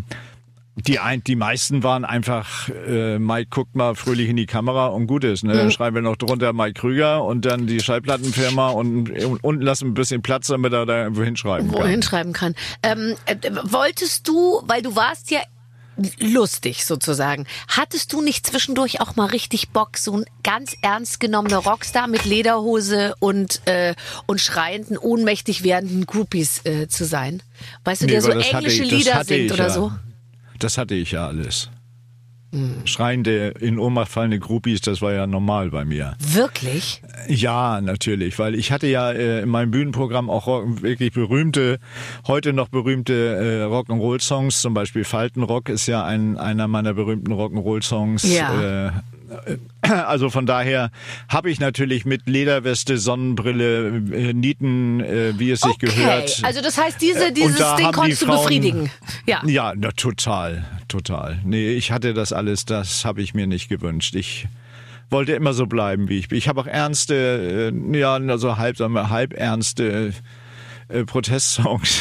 die meisten waren einfach, Mike guckt mal fröhlich in die Kamera und gut ist. Ne? Dann schreiben wir noch drunter Mike Krüger und dann die Schallplattenfirma und lassen ein bisschen Platz, damit er da irgendwo hinschreiben kann. Wohin schreiben kann. Wolltest du, weil du warst ja lustig sozusagen. Hattest du nicht zwischendurch auch mal richtig Bock, so ein ganz ernst genommener Rockstar mit Lederhose und schreienden, ohnmächtig werdenden Groupies zu sein? Weißt du, der so englische Lieder singt oder so? Das hatte ich ja alles. Schreiende, in Ohnmacht fallende Groupies, das war ja normal bei mir. Wirklich? Ja, natürlich, weil ich hatte ja in meinem Bühnenprogramm auch wirklich heute noch berühmte Rock'n'Roll-Songs, zum Beispiel Faltenrock ist ja einer meiner berühmten Rock'n'Roll-Songs. Ja. Also von daher habe ich natürlich mit Lederweste, Sonnenbrille, Nieten, wie es sich gehört. Also das heißt, dieses Ding konntest du befriedigen. Ja, total. Nee, ich hatte das alles, das habe ich mir nicht gewünscht. Ich wollte immer so bleiben, wie ich bin. Ich habe auch ernste, halb ernste Protestsongs.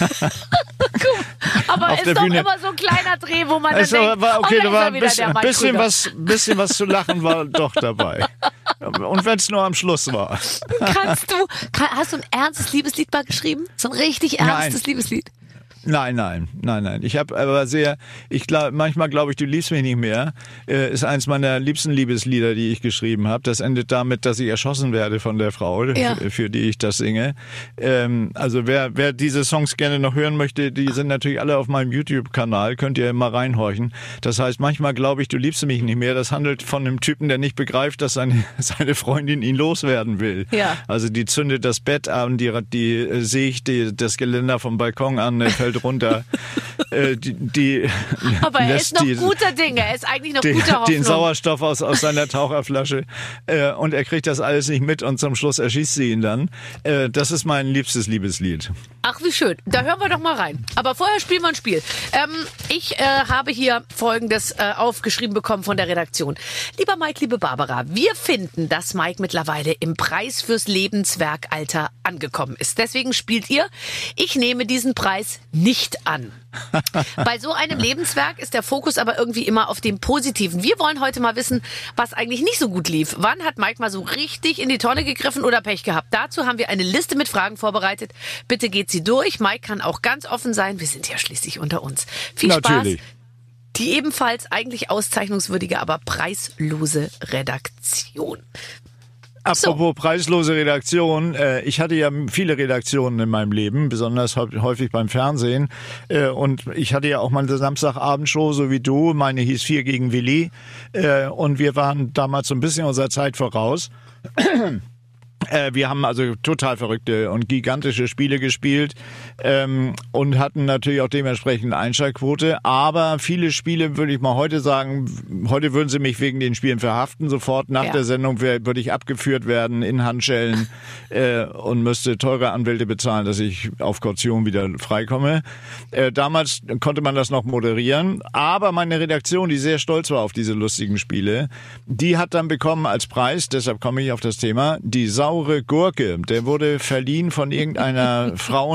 Aber es ist doch Bühne. Immer so ein kleiner Dreh, wo man dann denkt, da war ein bisschen was zu lachen war doch dabei. Und wenn es nur am Schluss war. Hast du ein ernstes Liebeslied mal geschrieben? So ein richtig ernstes Liebeslied? Nein. Ich habe aber manchmal glaube ich, du liebst mich nicht mehr, ist eins meiner liebsten Liebeslieder, die ich geschrieben habe. Das endet damit, dass ich erschossen werde von der Frau, für die ich das singe. Also wer diese Songs gerne noch hören möchte, die sind natürlich alle auf meinem YouTube-Kanal, könnt ihr mal reinhorchen. Das heißt, manchmal glaube ich, du liebst mich nicht mehr. Das handelt von einem Typen, der nicht begreift, dass seine Freundin ihn loswerden will. Ja. Also die zündet das Bett an, die sägt das Geländer vom Balkon an, fällt runter. Aber er ist noch guter Dinge. Er ist eigentlich noch guter Hoffnung. Den Sauerstoff aus seiner Taucherflasche und er kriegt das alles nicht mit und zum Schluss erschießt sie ihn dann. Das ist mein liebstes Liebeslied. Ach, wie schön. Da hören wir doch mal rein. Aber vorher spielen wir ein Spiel. Ich habe hier Folgendes aufgeschrieben bekommen von der Redaktion. Lieber Mike, liebe Barbara, wir finden, dass Mike mittlerweile im Preis fürs Lebenswerkalter angekommen ist. Deswegen spielt ihr. Ich nehme diesen Preis nicht an. Bei so einem Lebenswerk ist der Fokus aber irgendwie immer auf dem Positiven. Wir wollen heute mal wissen, was eigentlich nicht so gut lief. Wann hat Mike mal so richtig in die Tonne gegriffen oder Pech gehabt? Dazu haben wir eine Liste mit Fragen vorbereitet. Bitte geht sie durch. Mike kann auch ganz offen sein. Wir sind ja schließlich unter uns. Viel Natürlich. Spaß. Die ebenfalls eigentlich auszeichnungswürdige, aber preislose Redaktion. Apropos preislose Redaktion, ich hatte ja viele Redaktionen in meinem Leben, besonders häufig beim Fernsehen. Und ich hatte ja auch mal eine Samstagabendshow, so wie du. Meine hieß 4 gegen Willi. Und wir waren damals so ein bisschen unserer Zeit voraus. Wir haben also total verrückte und gigantische Spiele gespielt und hatten natürlich auch dementsprechend Einschaltquote. Aber viele Spiele, würde ich mal heute sagen, heute würden sie mich wegen den Spielen verhaften. Sofort nach der Sendung würde ich abgeführt werden in Handschellen und müsste teure Anwälte bezahlen, dass ich auf Kaution wieder freikomme. Damals konnte man das noch moderieren. Aber meine Redaktion, die sehr stolz war auf diese lustigen Spiele, die hat dann bekommen als Preis, deshalb komme ich auf das Thema, die saure Gurke. Der wurde verliehen von irgendeiner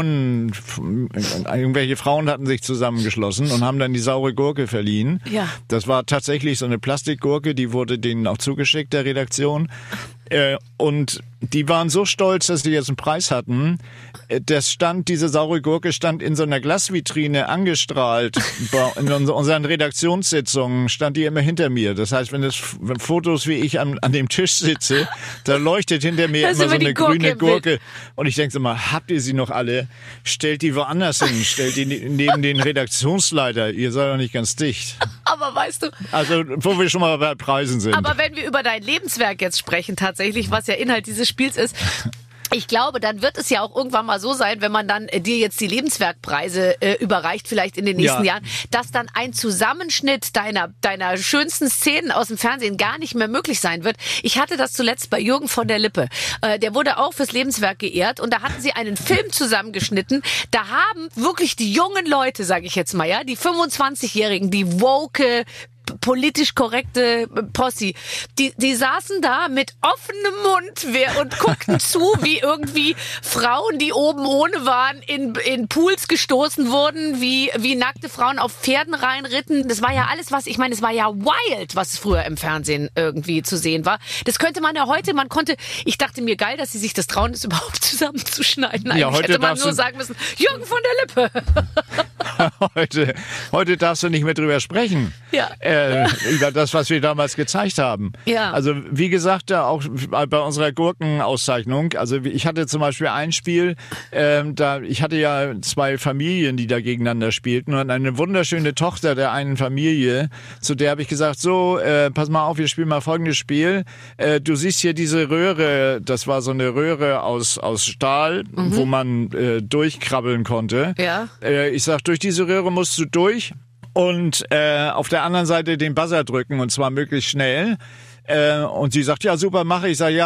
irgendwelche Frauen hatten sich zusammengeschlossen und haben dann die saure Gurke verliehen. Ja. Das war tatsächlich so eine Plastikgurke, die wurde denen auch zugeschickt, der Redaktion. Und die waren so stolz, dass sie jetzt einen Preis hatten. Diese saure Gurke stand in so einer Glasvitrine angestrahlt. In unseren Redaktionssitzungen stand die immer hinter mir. Das heißt, wenn Fotos wie ich an dem Tisch sitze, da leuchtet hinter mir immer so eine grüne Gurke. Und ich denke so mal, habt ihr sie noch alle? Stellt die woanders hin. Stellt die neben den Redaktionsleiter. Ihr seid doch nicht ganz dicht. Aber weißt du... Also, wo wir schon mal bei Preisen sind. Aber wenn wir über dein Lebenswerk jetzt sprechen, tatsächlich, was ja Inhalt dieses Spiels ist... Ich glaube, dann wird es ja auch irgendwann mal so sein, wenn man dann dir jetzt die Lebenswerkpreise überreicht, vielleicht in den nächsten Jahren, dass dann ein Zusammenschnitt deiner schönsten Szenen aus dem Fernsehen gar nicht mehr möglich sein wird. Ich hatte das zuletzt bei Jürgen von der Lippe. Der wurde auch fürs Lebenswerk geehrt und da hatten sie einen Film zusammengeschnitten. Da haben wirklich die jungen Leute, sage ich jetzt mal, ja, die 25-Jährigen, die woke, politisch korrekte Posse. Die saßen da mit offenem Mund und guckten zu, wie irgendwie Frauen, die oben ohne waren, in Pools gestoßen wurden, wie nackte Frauen auf Pferden reinritten. Das war ja alles, es war ja wild, was früher im Fernsehen irgendwie zu sehen war. Das könnte man ja heute, ich dachte mir, geil, dass sie sich das trauen, das überhaupt zusammenzuschneiden. Eigentlich hätte man nur sagen müssen, Jürgen von der Lippe. Heute darfst du nicht mehr drüber sprechen. Ja. Über das, was wir damals gezeigt haben. Ja. Also wie gesagt, da auch bei unserer Gurkenauszeichnung, also ich hatte zum Beispiel ein Spiel, ich hatte ja 2 Familien, die da gegeneinander spielten und eine wunderschöne Tochter der einen Familie, zu der habe ich gesagt, so, pass mal auf, wir spielen mal folgendes Spiel. Du siehst hier diese Röhre, das war so eine Röhre aus Stahl, wo man durchkrabbeln konnte. Ja. Ich sag, durch diese Röhre musst du durch und auf der anderen Seite den Buzzer drücken und zwar möglichst schnell. Und sie sagt, ja, super, mache ich. Ich sag,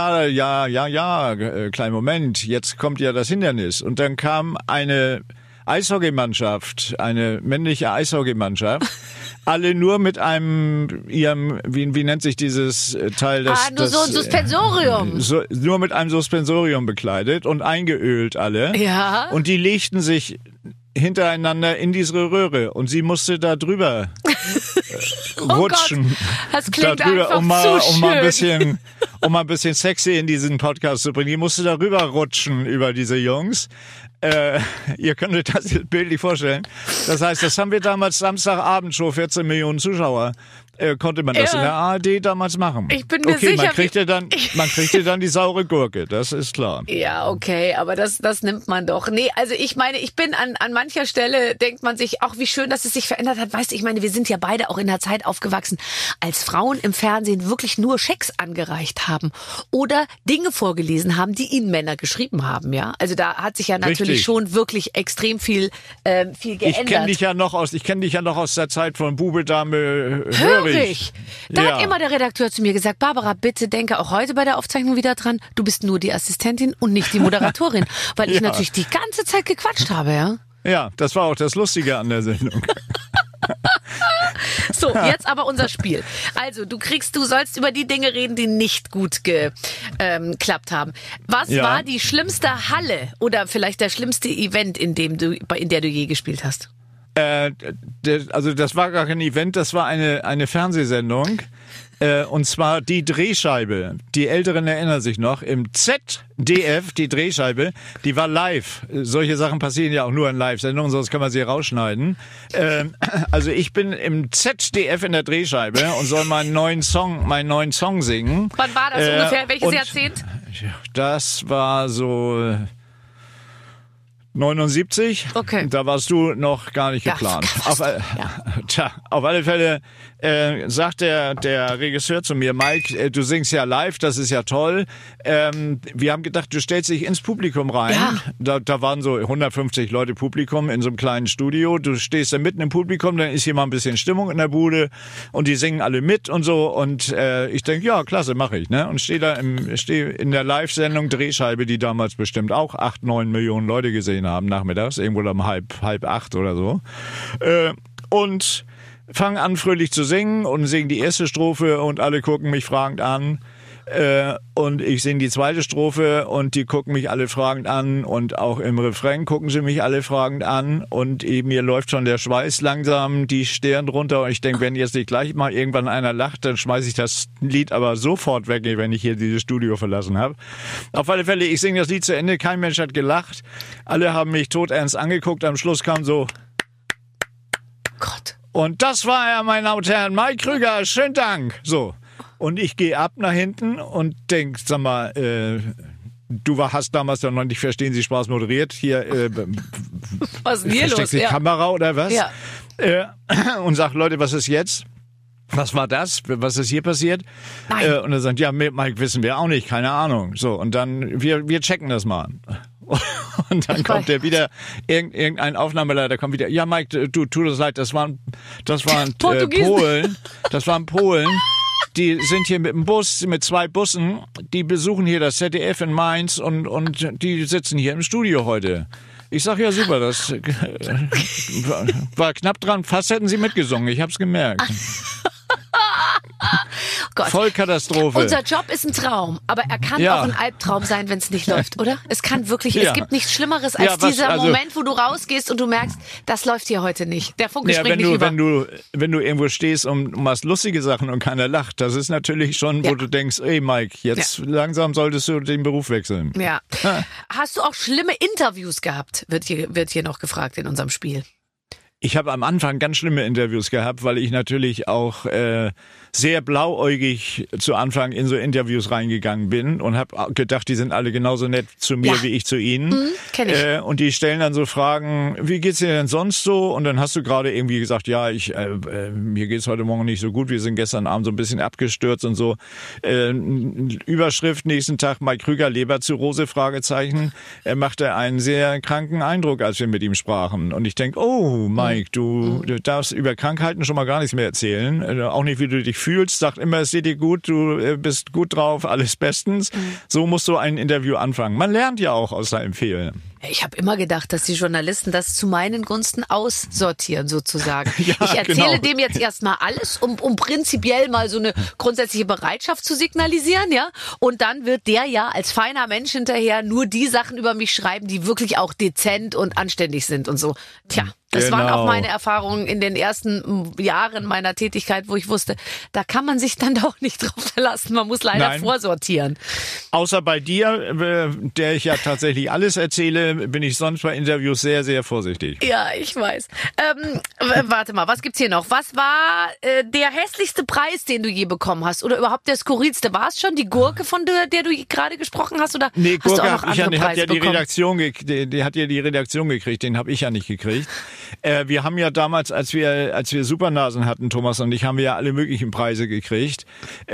ja, kleinen Moment, jetzt kommt ja das Hindernis. Und dann kam eine Eishockeymannschaft, eine männliche Eishockeymannschaft, alle nur mit ihrem, wie nennt sich dieses Teil? So ein Suspensorium. Nur mit einem Suspensorium bekleidet und eingeölt alle. Ja. Und die legten sich hintereinander in diese Röhre und sie musste da drüber rutschen. Gott, das klingt darüber, einfach um mal ein bisschen sexy in diesen Podcast zu bringen. Die musste da rüber rutschen über diese Jungs. Ihr könnt euch das bildlich vorstellen. Das heißt, das haben wir damals Samstagabend schon 14 Millionen Zuschauer. Konnte man das in der ARD damals machen. Ich bin mir sicher. Man kriegte dann die saure Gurke, das ist klar. Ja, okay, aber das nimmt man doch. Nee, also ich meine, ich bin an mancher Stelle, denkt man sich, auch wie schön, dass es sich verändert hat. Weißt du, ich meine, wir sind ja beide auch in der Zeit aufgewachsen, als Frauen im Fernsehen wirklich nur Schecks angereicht haben oder Dinge vorgelesen haben, die ihnen Männer geschrieben haben, ja. Also da hat sich ja natürlich schon wirklich extrem viel geändert. Ich kenne dich ja noch aus der Zeit von Bube, Dame, Hörig. Da hat immer der Redakteur zu mir gesagt, Barbara, bitte denke auch heute bei der Aufzeichnung wieder dran, du bist nur die Assistentin und nicht die Moderatorin, weil ich natürlich die ganze Zeit gequatscht habe, ja. Ja, das war auch das Lustige an der Sendung. So, jetzt aber unser Spiel. Also, du sollst über die Dinge reden, die nicht gut geklappt haben. Was war die schlimmste Halle oder vielleicht der schlimmste Event, in der du je gespielt hast? Also das war gar kein Event, das war eine Fernsehsendung. Und zwar die Drehscheibe. Die Älteren erinnern sich noch. Im ZDF, die Drehscheibe, die war live. Solche Sachen passieren ja auch nur in Live-Sendungen, sonst kann man sie rausschneiden. Also ich bin im ZDF in der Drehscheibe und soll meinen neuen Song singen. Wann war das ungefähr? Welches Jahrzehnt? Das war so 79. Okay. Da warst du noch gar nicht geplant. Auf alle Fälle sagt der Regisseur zu mir, Mike, du singst ja live, das ist ja toll. Wir haben gedacht, du stellst dich ins Publikum rein. Ja. Da waren so 150 Leute Publikum in so einem kleinen Studio. Du stehst da mitten im Publikum, dann ist hier mal ein bisschen Stimmung in der Bude und die singen alle mit und so. Und ich denke, ja, klasse, mache ich. Ne? Und stehe in der Live-Sendung Drehscheibe, die damals bestimmt auch 8-9 Millionen Leute gesehen haben nachmittags, irgendwo um halb 8 oder so. Und fangen an, fröhlich zu singen und singen die erste Strophe und alle gucken mich fragend an. Und ich singe die zweite Strophe und die gucken mich alle fragend an und auch im Refrain gucken sie mich alle fragend an und mir läuft schon der Schweiß langsam die Stirn runter und ich denke, wenn jetzt nicht gleich mal irgendwann einer lacht, dann schmeiße ich das Lied aber sofort weg, wenn ich hier dieses Studio verlassen habe. Auf alle Fälle, ich singe das Lied zu Ende, kein Mensch hat gelacht, alle haben mich todernst angeguckt, am Schluss kam so Gott. Und das war er, meine Damen und Herren, Mike Krüger, schönen Dank. So. Und ich gehe ab nach hinten und denk, sag mal, du hast damals ja noch nicht Verstehen Sie Spaß moderiert. Hier, was ist denn hier los? Die Kamera oder was? Ja. Und sag, Leute, was ist jetzt? Was war das? Was ist hier passiert? Nein. Und er sagt, ja, Mike, wissen wir auch nicht, keine Ahnung. So, und dann, wir checken das mal. Und dann kommt wieder, irgendein Aufnahmeleiter kommt wieder, ja, Mike, du, tut uns leid, das waren Polen. Das waren Polen. Die sind hier mit dem Bus, mit 2 Bussen, die besuchen hier das ZDF in Mainz und die sitzen hier im Studio heute. Ich sag, ja super, das war knapp dran, fast hätten sie mitgesungen, ich hab's gemerkt. Gott. Vollkatastrophe. Unser Job ist ein Traum, aber er kann auch ein Albtraum sein, wenn es nicht läuft, oder? Es kann wirklich, es gibt nichts Schlimmeres als dieser Moment, wo du rausgehst und du merkst, das läuft hier heute nicht. Der Funke springt nicht über. Wenn du irgendwo stehst und machst lustige Sachen und keiner lacht, das ist natürlich schon, wo du denkst, ey Mike, jetzt langsam solltest du den Beruf wechseln. Ja. Hast du auch schlimme Interviews gehabt, wird hier noch gefragt in unserem Spiel. Ich habe am Anfang ganz schlimme Interviews gehabt, weil ich natürlich auch sehr blauäugig zu Anfang in so Interviews reingegangen bin und habe gedacht, die sind alle genauso nett zu mir wie ich zu ihnen. Kenn ich. Und die stellen dann so Fragen, wie geht's dir denn sonst so? Und dann hast du gerade irgendwie gesagt, ja, mir geht's heute Morgen nicht so gut, wir sind gestern Abend so ein bisschen abgestürzt und so. Überschrift nächsten Tag, Mike Krüger, Leberzirrhose, Fragezeichen. Er machte einen sehr kranken Eindruck, als wir mit ihm sprachen. Und ich denk, oh Mike, du darfst über Krankheiten schon mal gar nichts mehr erzählen. Auch nicht, wie du dich fühlst. Sag immer, es geht dir gut, du bist gut drauf, alles bestens. So musst du ein Interview anfangen. Man lernt ja auch aus seinem Fehler. Ich habe immer gedacht, dass die Journalisten das zu meinen Gunsten aussortieren, sozusagen. Ja, ich erzähle genau. dem jetzt erstmal alles, um prinzipiell mal so eine grundsätzliche Bereitschaft zu signalisieren, ja. Und dann wird der ja als feiner Mensch hinterher nur die Sachen über mich schreiben, die wirklich auch dezent und anständig sind und so. Tja. Das waren auch meine Erfahrungen in den ersten Jahren meiner Tätigkeit, wo ich wusste, da kann man sich dann doch nicht drauf verlassen. Man muss leider vorsortieren. Außer bei dir, der ich ja tatsächlich alles erzähle, bin ich sonst bei Interviews sehr, sehr vorsichtig. Ja, ich weiß. Warte mal, was gibt's hier noch? Was war der hässlichste Preis, den du je bekommen hast? Oder überhaupt der skurrilste? War es schon die Gurke, von der du gerade gesprochen hast? Oder nee, hast Gurke du auch noch andere Preise bekommen? Die hat ja die Redaktion gekriegt, den habe ich ja nicht gekriegt. Wir haben ja damals, als wir Supernasen hatten, Thomas und ich, haben wir ja alle möglichen Preise gekriegt.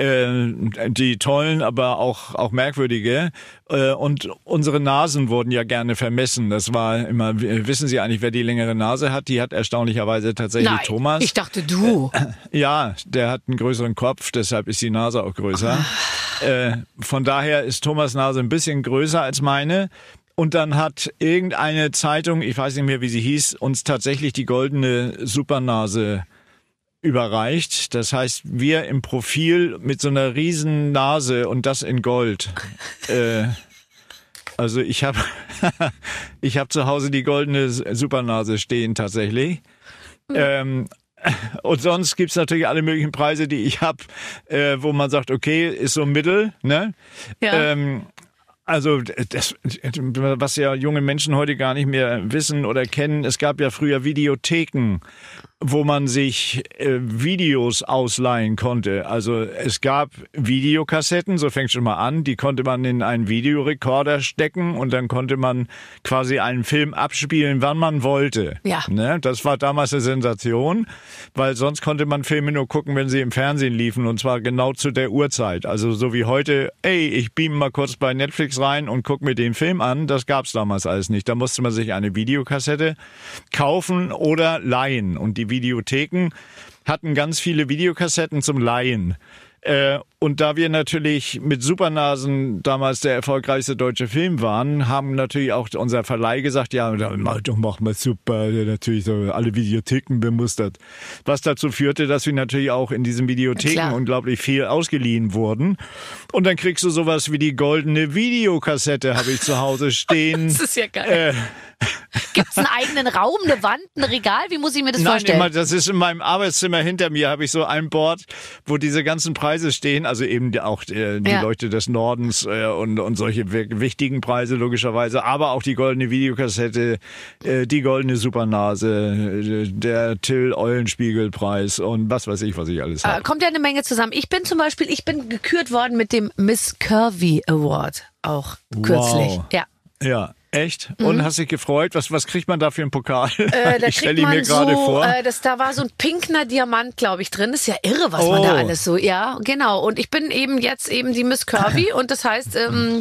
Die tollen, aber auch merkwürdige. Und unsere Nasen wurden ja gerne vermessen. Das war immer, wissen Sie eigentlich, wer die längere Nase hat? Die hat erstaunlicherweise tatsächlich Thomas. Ich dachte du. Ja, der hat einen größeren Kopf, deshalb ist die Nase auch größer. Von daher ist Thomas' Nase ein bisschen größer als meine. Und dann hat irgendeine Zeitung, ich weiß nicht mehr, wie sie hieß, uns tatsächlich die goldene Supernase überreicht. Das heißt, wir im Profil mit so einer riesen Nase und das in Gold. Also ich habe zu Hause die goldene Supernase stehen tatsächlich. Und sonst gibt's natürlich alle möglichen Preise, die ich habe, wo man sagt, okay, ist so Mittel, ne? Ja. Also das, was ja junge Menschen heute gar nicht mehr wissen oder kennen, es gab ja früher Videotheken, wo man sich Videos ausleihen konnte. Also es gab Videokassetten, so fängt schon mal an, die konnte man in einen Videorekorder stecken und dann konnte man quasi einen Film abspielen, wann man wollte. Ja. Ne? Das war damals eine Sensation, weil sonst konnte man Filme nur gucken, wenn sie im Fernsehen liefen und zwar genau zu der Uhrzeit. Also so wie heute, ich beam mal kurz bei Netflix rein und guck mir den Film an, das gab's damals alles nicht. Da musste man sich eine Videokassette kaufen oder leihen und die Videotheken hatten ganz viele Videokassetten zum Leihen. Und da wir natürlich mit Supernasen damals der erfolgreichste deutsche Film waren, haben natürlich auch unser Verleih gesagt, ja, mach mal super, natürlich so alle Videotheken bemustert. Was dazu führte, dass wir natürlich auch in diesen Videotheken unglaublich viel ausgeliehen wurden. Und dann kriegst du sowas wie die goldene Videokassette, habe ich zu Hause stehen. Das ist ja geil. Gibt's einen eigenen Raum, eine Wand, ein Regal? Wie muss ich mir das vorstellen? Nein, das ist in meinem Arbeitszimmer hinter mir, habe ich so ein Board, wo diese ganzen Preise stehen, also eben auch die Leuchte des Nordens und solche wichtigen Preise logischerweise, aber auch die goldene Videokassette, die goldene Supernase, der Till-Eulenspiegel-Preis und was weiß ich, was ich alles habe. Kommt ja eine Menge zusammen. Ich bin gekürt worden mit dem Miss Curvy Award, auch kürzlich. Wow. Ja. Ja. Echt? Und hast dich gefreut? Was kriegt man da für einen Pokal? Da ich stelle ihn mir gerade vor. Da war so ein pinkner Diamant, glaube ich, drin. Das ist ja irre, was man da alles so, ja, genau. Und ich bin eben jetzt die Miss Curvy und das heißt,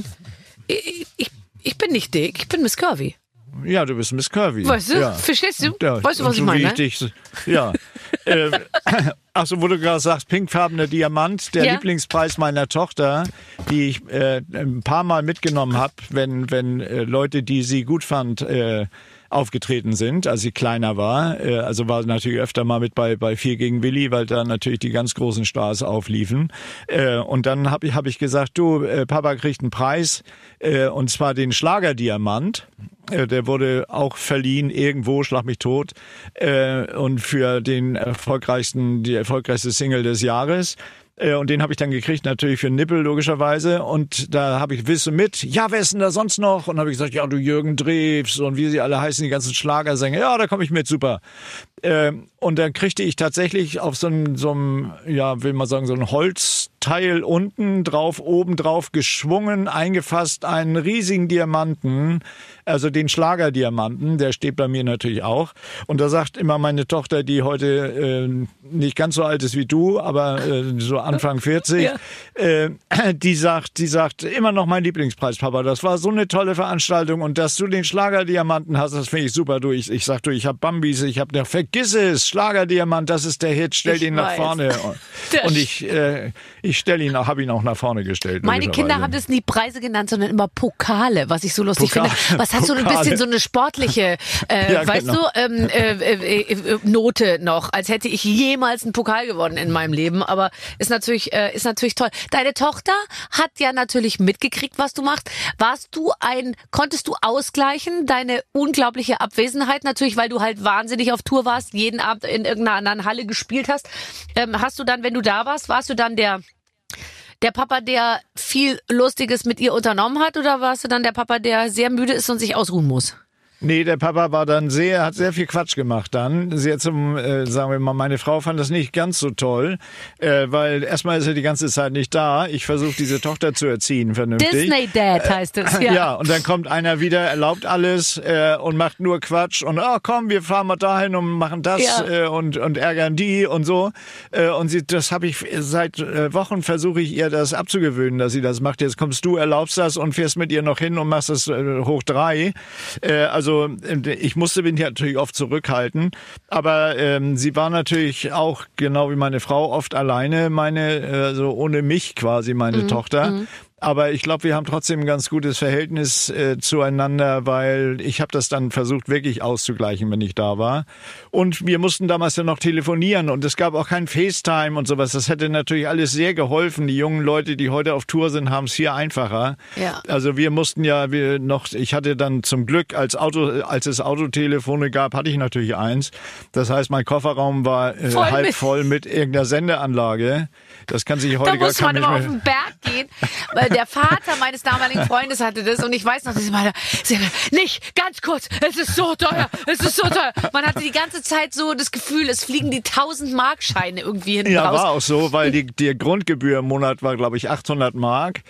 ich bin nicht dick, ich bin Miss Curvy. Ja, du bist Miss Curvy. Weißt du? Ja. Verstehst du? Ja, weißt du, was ich meine? Ja. Achso, wo du gerade sagst, pinkfarbener Diamant, der Lieblingspreis meiner Tochter, die ich ein paar Mal mitgenommen habe, wenn Leute, die sie gut fand, aufgetreten sind, als sie kleiner war. Also war natürlich öfter mal mit bei 4 gegen Willi, weil da natürlich die ganz großen Stars aufliefen. Und dann hab ich gesagt, du, Papa kriegt einen Preis, und zwar den Schlagerdiamant. Der wurde auch verliehen irgendwo, schlag mich tot, und für die erfolgreichste Single des Jahres. Und den habe ich dann gekriegt, natürlich für einen Nippel, logischerweise. Und da habe ich, willst du mit? Ja, wer ist denn da sonst noch? Und habe ich gesagt, ja, du Jürgen Drews und wie sie alle heißen, die ganzen Schlagersänger. Ja, da komme ich mit, super. Und dann kriegte ich tatsächlich auf so einem, ja, will man sagen, so ein Holzteil unten drauf, oben drauf geschwungen, eingefasst, einen riesigen Diamanten, also den Schlagerdiamanten, der steht bei mir natürlich auch. Und da sagt immer meine Tochter, die heute nicht ganz so alt ist wie du, aber so Anfang 40, ja. Die sagt immer noch mein Lieblingspreis, Papa. Das war so eine tolle Veranstaltung und dass du den Schlagerdiamanten hast, das finde ich super. Du, ich sag, ich habe Bambis, ich habe vergiss es, Schlagerdiamant, das ist der Hit, stell ihn nach vorne. Und ich stelle ihn, habe ihn auch nach vorne gestellt. Meine Kinder haben das nie Preise genannt, sondern immer Pokale, was ich so lustig finde. Was hat so ein bisschen so eine sportliche, ja, weißt genau. du, Note noch, als hätte ich jemals einen Pokal gewonnen in meinem Leben. Aber ist natürlich toll. Deine Tochter hat ja natürlich mitgekriegt, was du machst. Konntest du ausgleichen, deine unglaubliche Abwesenheit natürlich, weil du halt wahnsinnig auf Tour warst, jeden Abend in irgendeiner anderen Halle gespielt hast. Hast du dann, wenn du da warst du dann der Papa, der viel Lustiges mit ihr unternommen hat, oder warst du dann der Papa, der sehr müde ist und sich ausruhen muss? Nee, der Papa war dann hat sehr viel Quatsch gemacht dann. Sagen wir mal, meine Frau fand das nicht ganz so toll, weil erstmal ist er die ganze Zeit nicht da. Ich versuche diese Tochter zu erziehen, vernünftig. Disney Dad heißt es, ja. Ja, und dann kommt einer wieder, erlaubt alles und macht nur Quatsch und komm, wir fahren mal dahin und machen das und ärgern die und so. Und das habe ich seit Wochen versuche ich ihr das abzugewöhnen, dass sie das macht. Jetzt kommst du, erlaubst das und fährst mit ihr noch hin und machst das hoch 3. Also ich musste mich natürlich oft zurückhalten, aber sie war natürlich auch, genau wie meine Frau, oft alleine, so ohne mich quasi, meine Tochter. Aber ich glaube, wir haben trotzdem ein ganz gutes Verhältnis zueinander, weil ich habe das dann versucht, wirklich auszugleichen, wenn ich da war. Und wir mussten damals ja noch telefonieren und es gab auch kein FaceTime und sowas. Das hätte natürlich alles sehr geholfen. Die jungen Leute, die heute auf Tour sind, haben es hier einfacher. Ja. Also wir mussten ich hatte dann zum Glück, als es Autotelefone gab, hatte ich natürlich eins. Das heißt, mein Kofferraum war halb voll mit irgendeiner Sendeanlage. Das kann sich heute gar kein Mensch mehr... Da muss man immer auf den Berg gehen, weil der Vater meines damaligen Freundes hatte das und ich weiß noch, dass ich meine, nicht, ganz kurz, es ist so teuer. Man hatte die ganze Zeit so das Gefühl, es fliegen die 1000-Mark-Scheine irgendwie hinten raus. Ja, war auch so, weil die Grundgebühr im Monat war, glaube ich, 800 Mark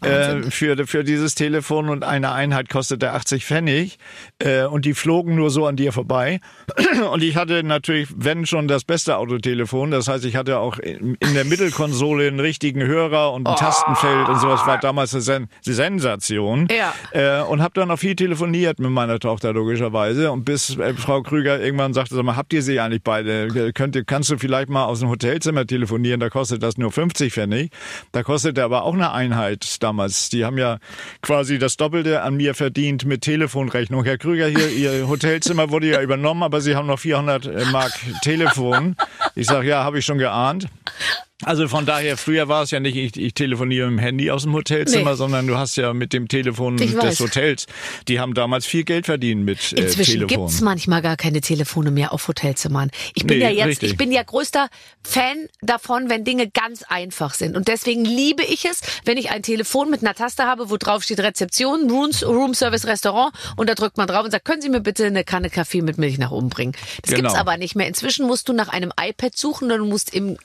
für dieses Telefon und eine Einheit kostete 80 Pfennig und die flogen nur so an dir vorbei. Und ich hatte natürlich, wenn schon, das beste Autotelefon, das heißt, ich hatte auch in der Mittelkonsole einen richtigen Hörer und ein Tastenfeld und sowas, war damals eine Sensation. Ja. Und habe dann auch viel telefoniert mit meiner Tochter, logischerweise. Und bis Frau Krüger irgendwann sagte, sag mal, habt ihr sie eigentlich beide? Kannst du vielleicht mal aus dem Hotelzimmer telefonieren? Da kostet das nur 50 Pfennig. Da kostete aber auch eine Einheit damals. Die haben ja quasi das Doppelte an mir verdient mit Telefonrechnung. Herr Krüger, hier, Ihr Hotelzimmer wurde ja übernommen, aber Sie haben noch 400 Mark Telefon. Ich sage, ja, habe ich schon geahnt. Also von daher, früher war es ja nicht, ich telefoniere mit dem Handy aus dem Hotelzimmer, sondern du hast ja mit dem Telefon des Hotels, die haben damals viel Geld verdient mit Telefon. Inzwischen gibt's manchmal gar keine Telefone mehr auf Hotelzimmern. Ich bin ja größter Fan davon, wenn Dinge ganz einfach sind. Und deswegen liebe ich es, wenn ich ein Telefon mit einer Taste habe, wo drauf steht Rezeption, Room Service Restaurant und da drückt man drauf und sagt, können Sie mir bitte eine Kanne Kaffee mit Milch nach oben bringen. Das gibt's aber nicht mehr. Inzwischen musst du nach einem iPad suchen und du musst im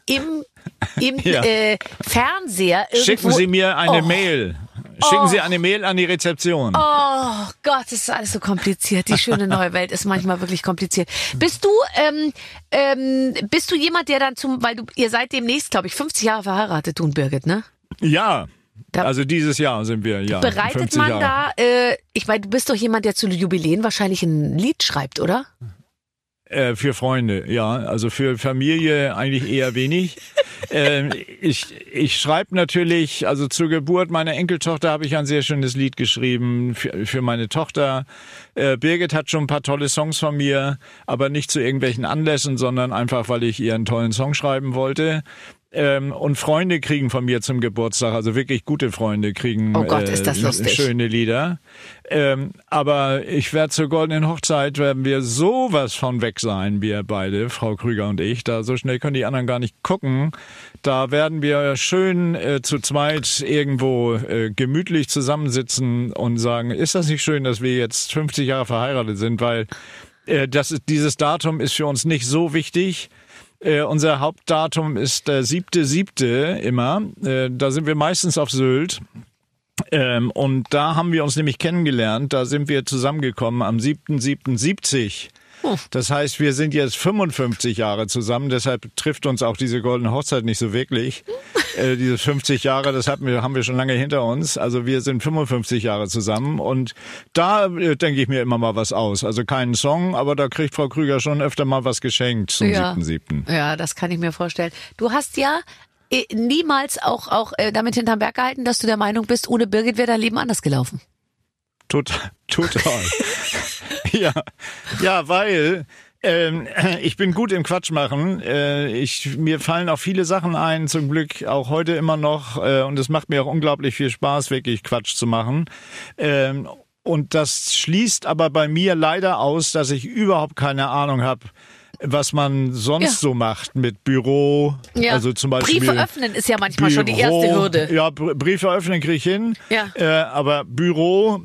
Fernseher irgendwo... Schicken Sie mir eine Mail. Schicken Sie eine Mail an die Rezeption. Oh Gott, das ist alles so kompliziert. Die schöne neue Welt ist manchmal wirklich kompliziert. Bist du jemand, der dann weil ihr seid demnächst, glaube ich, 50 Jahre verheiratet, du und Birgit, ne? Ja. Also dieses Jahr sind wir, ja. Bereitet man da, ich meine, du bist doch jemand, der zu Jubiläen wahrscheinlich ein Lied schreibt, oder? Für Freunde, ja. Also für Familie eigentlich eher wenig. Ich schreibe natürlich, also zur Geburt meiner Enkeltochter habe ich ein sehr schönes Lied geschrieben für meine Tochter. Birgit hat schon ein paar tolle Songs von mir, aber nicht zu irgendwelchen Anlässen, sondern einfach, weil ich ihr einen tollen Song schreiben wollte. Und Freunde kriegen von mir zum Geburtstag, also wirklich gute Freunde kriegen oh Gott, ist das lustig. Schöne Lieder. Aber ich werde zur Goldenen Hochzeit, werden wir sowas von weg sein, wir beide, Frau Krüger und ich. Da so schnell können die anderen gar nicht gucken. Da werden wir schön zu zweit irgendwo gemütlich zusammensitzen und sagen, ist das nicht schön, dass wir jetzt 50 Jahre verheiratet sind, weil dieses Datum ist für uns nicht so wichtig. Unser Hauptdatum ist der 7.7. immer. Da sind wir meistens auf Sylt. Und da haben wir uns nämlich kennengelernt. Da sind wir zusammengekommen am 7.7.70. Das heißt, wir sind jetzt 55 Jahre zusammen. Deshalb trifft uns auch diese Goldene Hochzeit nicht so wirklich. Diese 50 Jahre, das haben wir schon lange hinter uns. Also wir sind 55 Jahre zusammen. Und da denke ich mir immer mal was aus. Also keinen Song, aber da kriegt Frau Krüger schon öfter mal was geschenkt zum 7.7. Ja, das kann ich mir vorstellen. Du hast ja niemals auch damit hinterm Berg gehalten, dass du der Meinung bist, ohne Birgit wäre dein Leben anders gelaufen. Total. Ja, weil ich bin gut im Quatsch machen. Mir fallen auch viele Sachen ein, zum Glück auch heute immer noch. Und es macht mir auch unglaublich viel Spaß, wirklich Quatsch zu machen. Und das schließt aber bei mir leider aus, dass ich überhaupt keine Ahnung habe, was man sonst so macht mit Büro. Ja. Also zum Beispiel Briefe öffnen ist ja manchmal schon die erste Hürde. Ja, Briefe öffnen kriege ich hin. Ja. Aber Büro...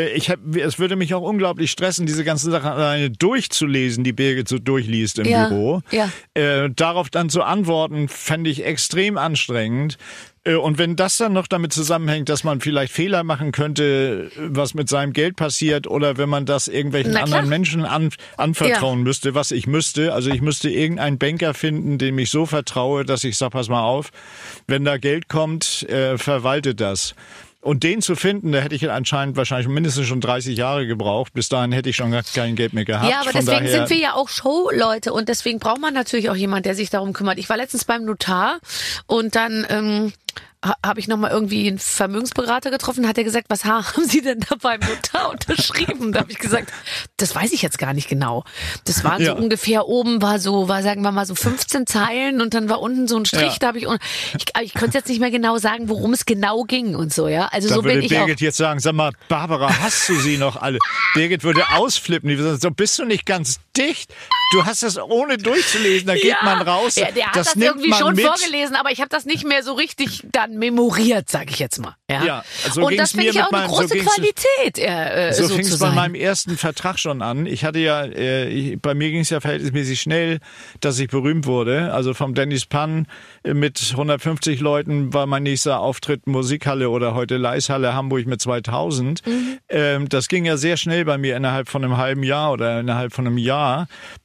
es würde mich auch unglaublich stressen, diese ganzen Sachen alleine durchzulesen, die Birgit so durchliest im Büro. Ja. Darauf dann zu antworten, fände ich extrem anstrengend. Und wenn das dann noch damit zusammenhängt, dass man vielleicht Fehler machen könnte, was mit seinem Geld passiert, oder wenn man das irgendwelchen anderen Menschen anvertrauen müsste, was ich müsste. Also ich müsste irgendeinen Banker finden, dem ich so vertraue, dass ich sage, pass mal auf, wenn da Geld kommt, verwaltet das. Und den zu finden, da hätte ich anscheinend wahrscheinlich mindestens schon 30 Jahre gebraucht. Bis dahin hätte ich schon gar kein Geld mehr gehabt. Ja, aber deswegen sind wir ja auch Showleute und deswegen braucht man natürlich auch jemanden, der sich darum kümmert. Ich war letztens beim Notar und dann habe ich nochmal irgendwie einen Vermögensberater getroffen, hat er gesagt, was haben Sie denn da beim Notar unterschrieben? Da habe ich gesagt, das weiß ich jetzt gar nicht genau. Das waren so ungefähr, oben war sagen wir mal so 15 Zeilen und dann war unten so ein Strich, da habe ich könnte jetzt nicht mehr genau sagen, worum es genau ging und so, ja. Also da so bin ich Birgit auch jetzt sagen, sag mal, Barbara, hast du sie noch alle? Birgit würde ausflippen, die würde sagen, so bist du nicht ganz dicht? Du hast das ohne durchzulesen, da geht man raus. Ja, der hat das irgendwie schon vorgelesen, aber ich habe das nicht mehr so richtig dann memoriert, sag ich jetzt mal. Ja, so und das finde ich auch eine große Qualität. So fing es bei meinem ersten Vertrag schon an. Ich hatte bei mir ging es ja verhältnismäßig schnell, dass ich berühmt wurde. Also vom Dennis Pann mit 150 Leuten war mein nächster Auftritt Musikhalle oder heute Leishalle Hamburg mit 2000. Das ging ja sehr schnell bei mir innerhalb von einem halben Jahr oder innerhalb von einem Jahr.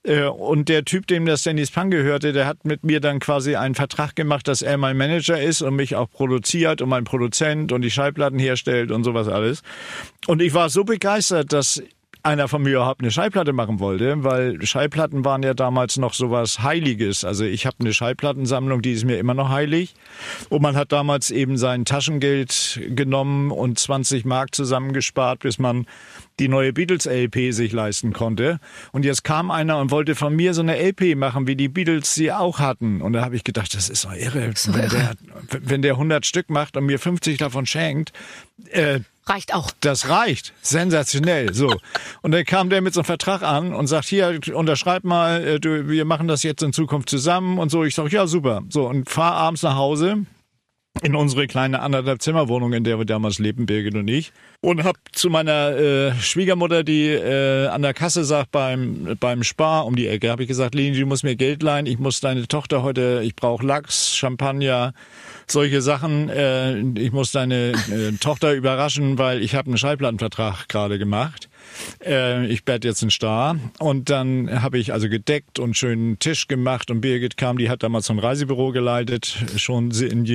Und der Typ, dem das Dennis Pann gehörte, der hat mit mir dann quasi einen Vertrag gemacht, dass er mein Manager ist und mich auch produziert und mein Produzent und die Schallplatten herstellt und sowas alles. Und ich war so begeistert, dass einer von mir überhaupt eine Schallplatte machen wollte, weil Schallplatten waren ja damals noch sowas Heiliges. Also ich habe eine Schallplattensammlung, die ist mir immer noch heilig. Und man hat damals eben sein Taschengeld genommen und 20 Mark zusammengespart, bis man die neue Beatles-LP sich leisten konnte. Und jetzt kam einer und wollte von mir so eine LP machen, wie die Beatles sie auch hatten. Und da habe ich gedacht, das ist doch irre. Wenn der 100 Stück macht und mir 50 davon schenkt, reicht auch. Das reicht. Sensationell. So. Und dann kam der mit so einem Vertrag an und sagt, hier, unterschreib mal, wir machen das jetzt in Zukunft zusammen und so. Ich sag, ja, super. So, und fahr abends nach Hause in unsere kleine 1,5-Zimmer-Wohnung, in der wir damals lebten, Birgit und ich. Und hab zu meiner Schwiegermutter, die an der Kasse sagt, beim Spar um die Ecke, habe ich gesagt, Leni, du musst mir Geld leihen, ich muss deine Tochter heute, ich brauche Lachs, Champagner, solche Sachen. Ich muss deine Tochter überraschen, weil ich habe einen Schallplattenvertrag gerade gemacht. Ich werde jetzt ein Star. Und dann habe ich also gedeckt und schönen Tisch gemacht und Birgit kam, die hat damals so ein Reisebüro geleitet, schon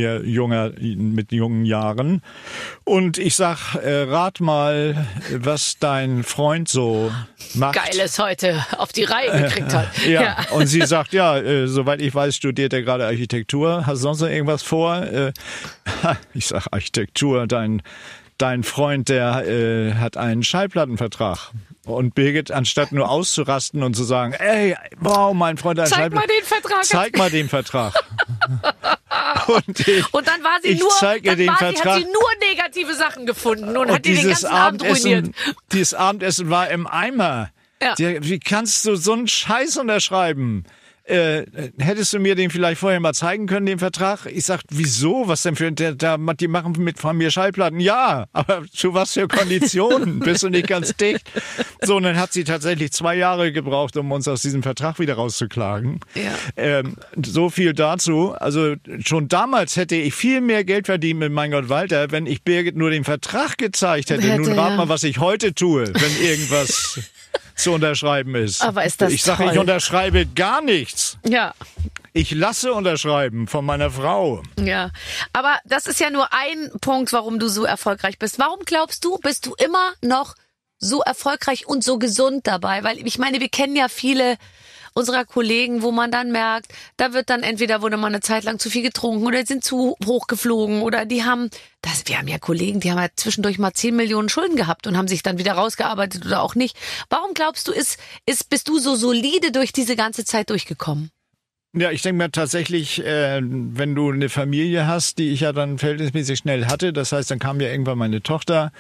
mit jungen Jahren. Und ich sag, rat mal, was dein Freund so macht. Geiles heute auf die Reihe gekriegt hat. Ja. Und sie sagt, soweit ich weiß, studiert er gerade Architektur. Hast du sonst noch irgendwas vor? Ich sag, Architektur, dein Freund, der hat einen Schallplattenvertrag. Und Birgit, anstatt nur auszurasten und zu sagen, ey, wow, mein Freund hat einen Zeig mal den Vertrag. Zeig mal den Vertrag. Und dann war sie hat sie nur negative Sachen gefunden und hat den ganzen Abend ruiniert. Dieses Abendessen war im Eimer. Ja. Wie kannst du so einen Scheiß unterschreiben? Hättest du mir den vielleicht vorher mal zeigen können, den Vertrag? Ich sag, wieso? Was denn die machen von mir Schallplatten? Ja, aber zu was für Konditionen? Bist du nicht ganz dicht? So, und dann hat sie tatsächlich 2 Jahre gebraucht, um uns aus diesem Vertrag wieder rauszuklagen. Ja. So viel dazu. Also schon damals hätte ich viel mehr Geld verdient mit Mein Gott Walter, wenn ich Birgit nur den Vertrag gezeigt hätte. Nun rat mal, was ich heute tue, wenn irgendwas zu unterschreiben ist. Aber ist das Ich sage, ich unterschreibe gar nichts. Ja. Ich lasse unterschreiben von meiner Frau. Ja, aber das ist ja nur ein Punkt, warum du so erfolgreich bist. Warum glaubst du, bist du immer noch so erfolgreich und so gesund dabei? Weil ich meine, wir kennen ja viele unserer Kollegen, wo man dann merkt, da wird dann wurde mal eine Zeit lang zu viel getrunken oder sind zu hoch geflogen oder wir haben ja Kollegen, die haben ja zwischendurch mal 10 Millionen Schulden gehabt und haben sich dann wieder rausgearbeitet oder auch nicht. Warum glaubst du, bist du so solide durch diese ganze Zeit durchgekommen? Ja, ich denke mir tatsächlich, wenn du eine Familie hast, die ich ja dann verhältnismäßig schnell hatte, das heißt, dann kam ja irgendwann meine Tochter,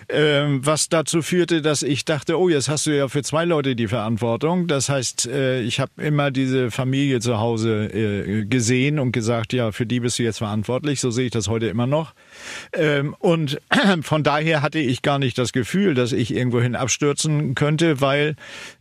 was dazu führte, dass ich dachte, oh, jetzt hast du ja für 2 Leute die Verantwortung. Das heißt, ich habe immer diese Familie zu Hause gesehen und gesagt, ja, für die bist du jetzt verantwortlich. So sehe ich das heute immer noch. Und von daher hatte ich gar nicht das Gefühl, dass ich irgendwohin abstürzen könnte, weil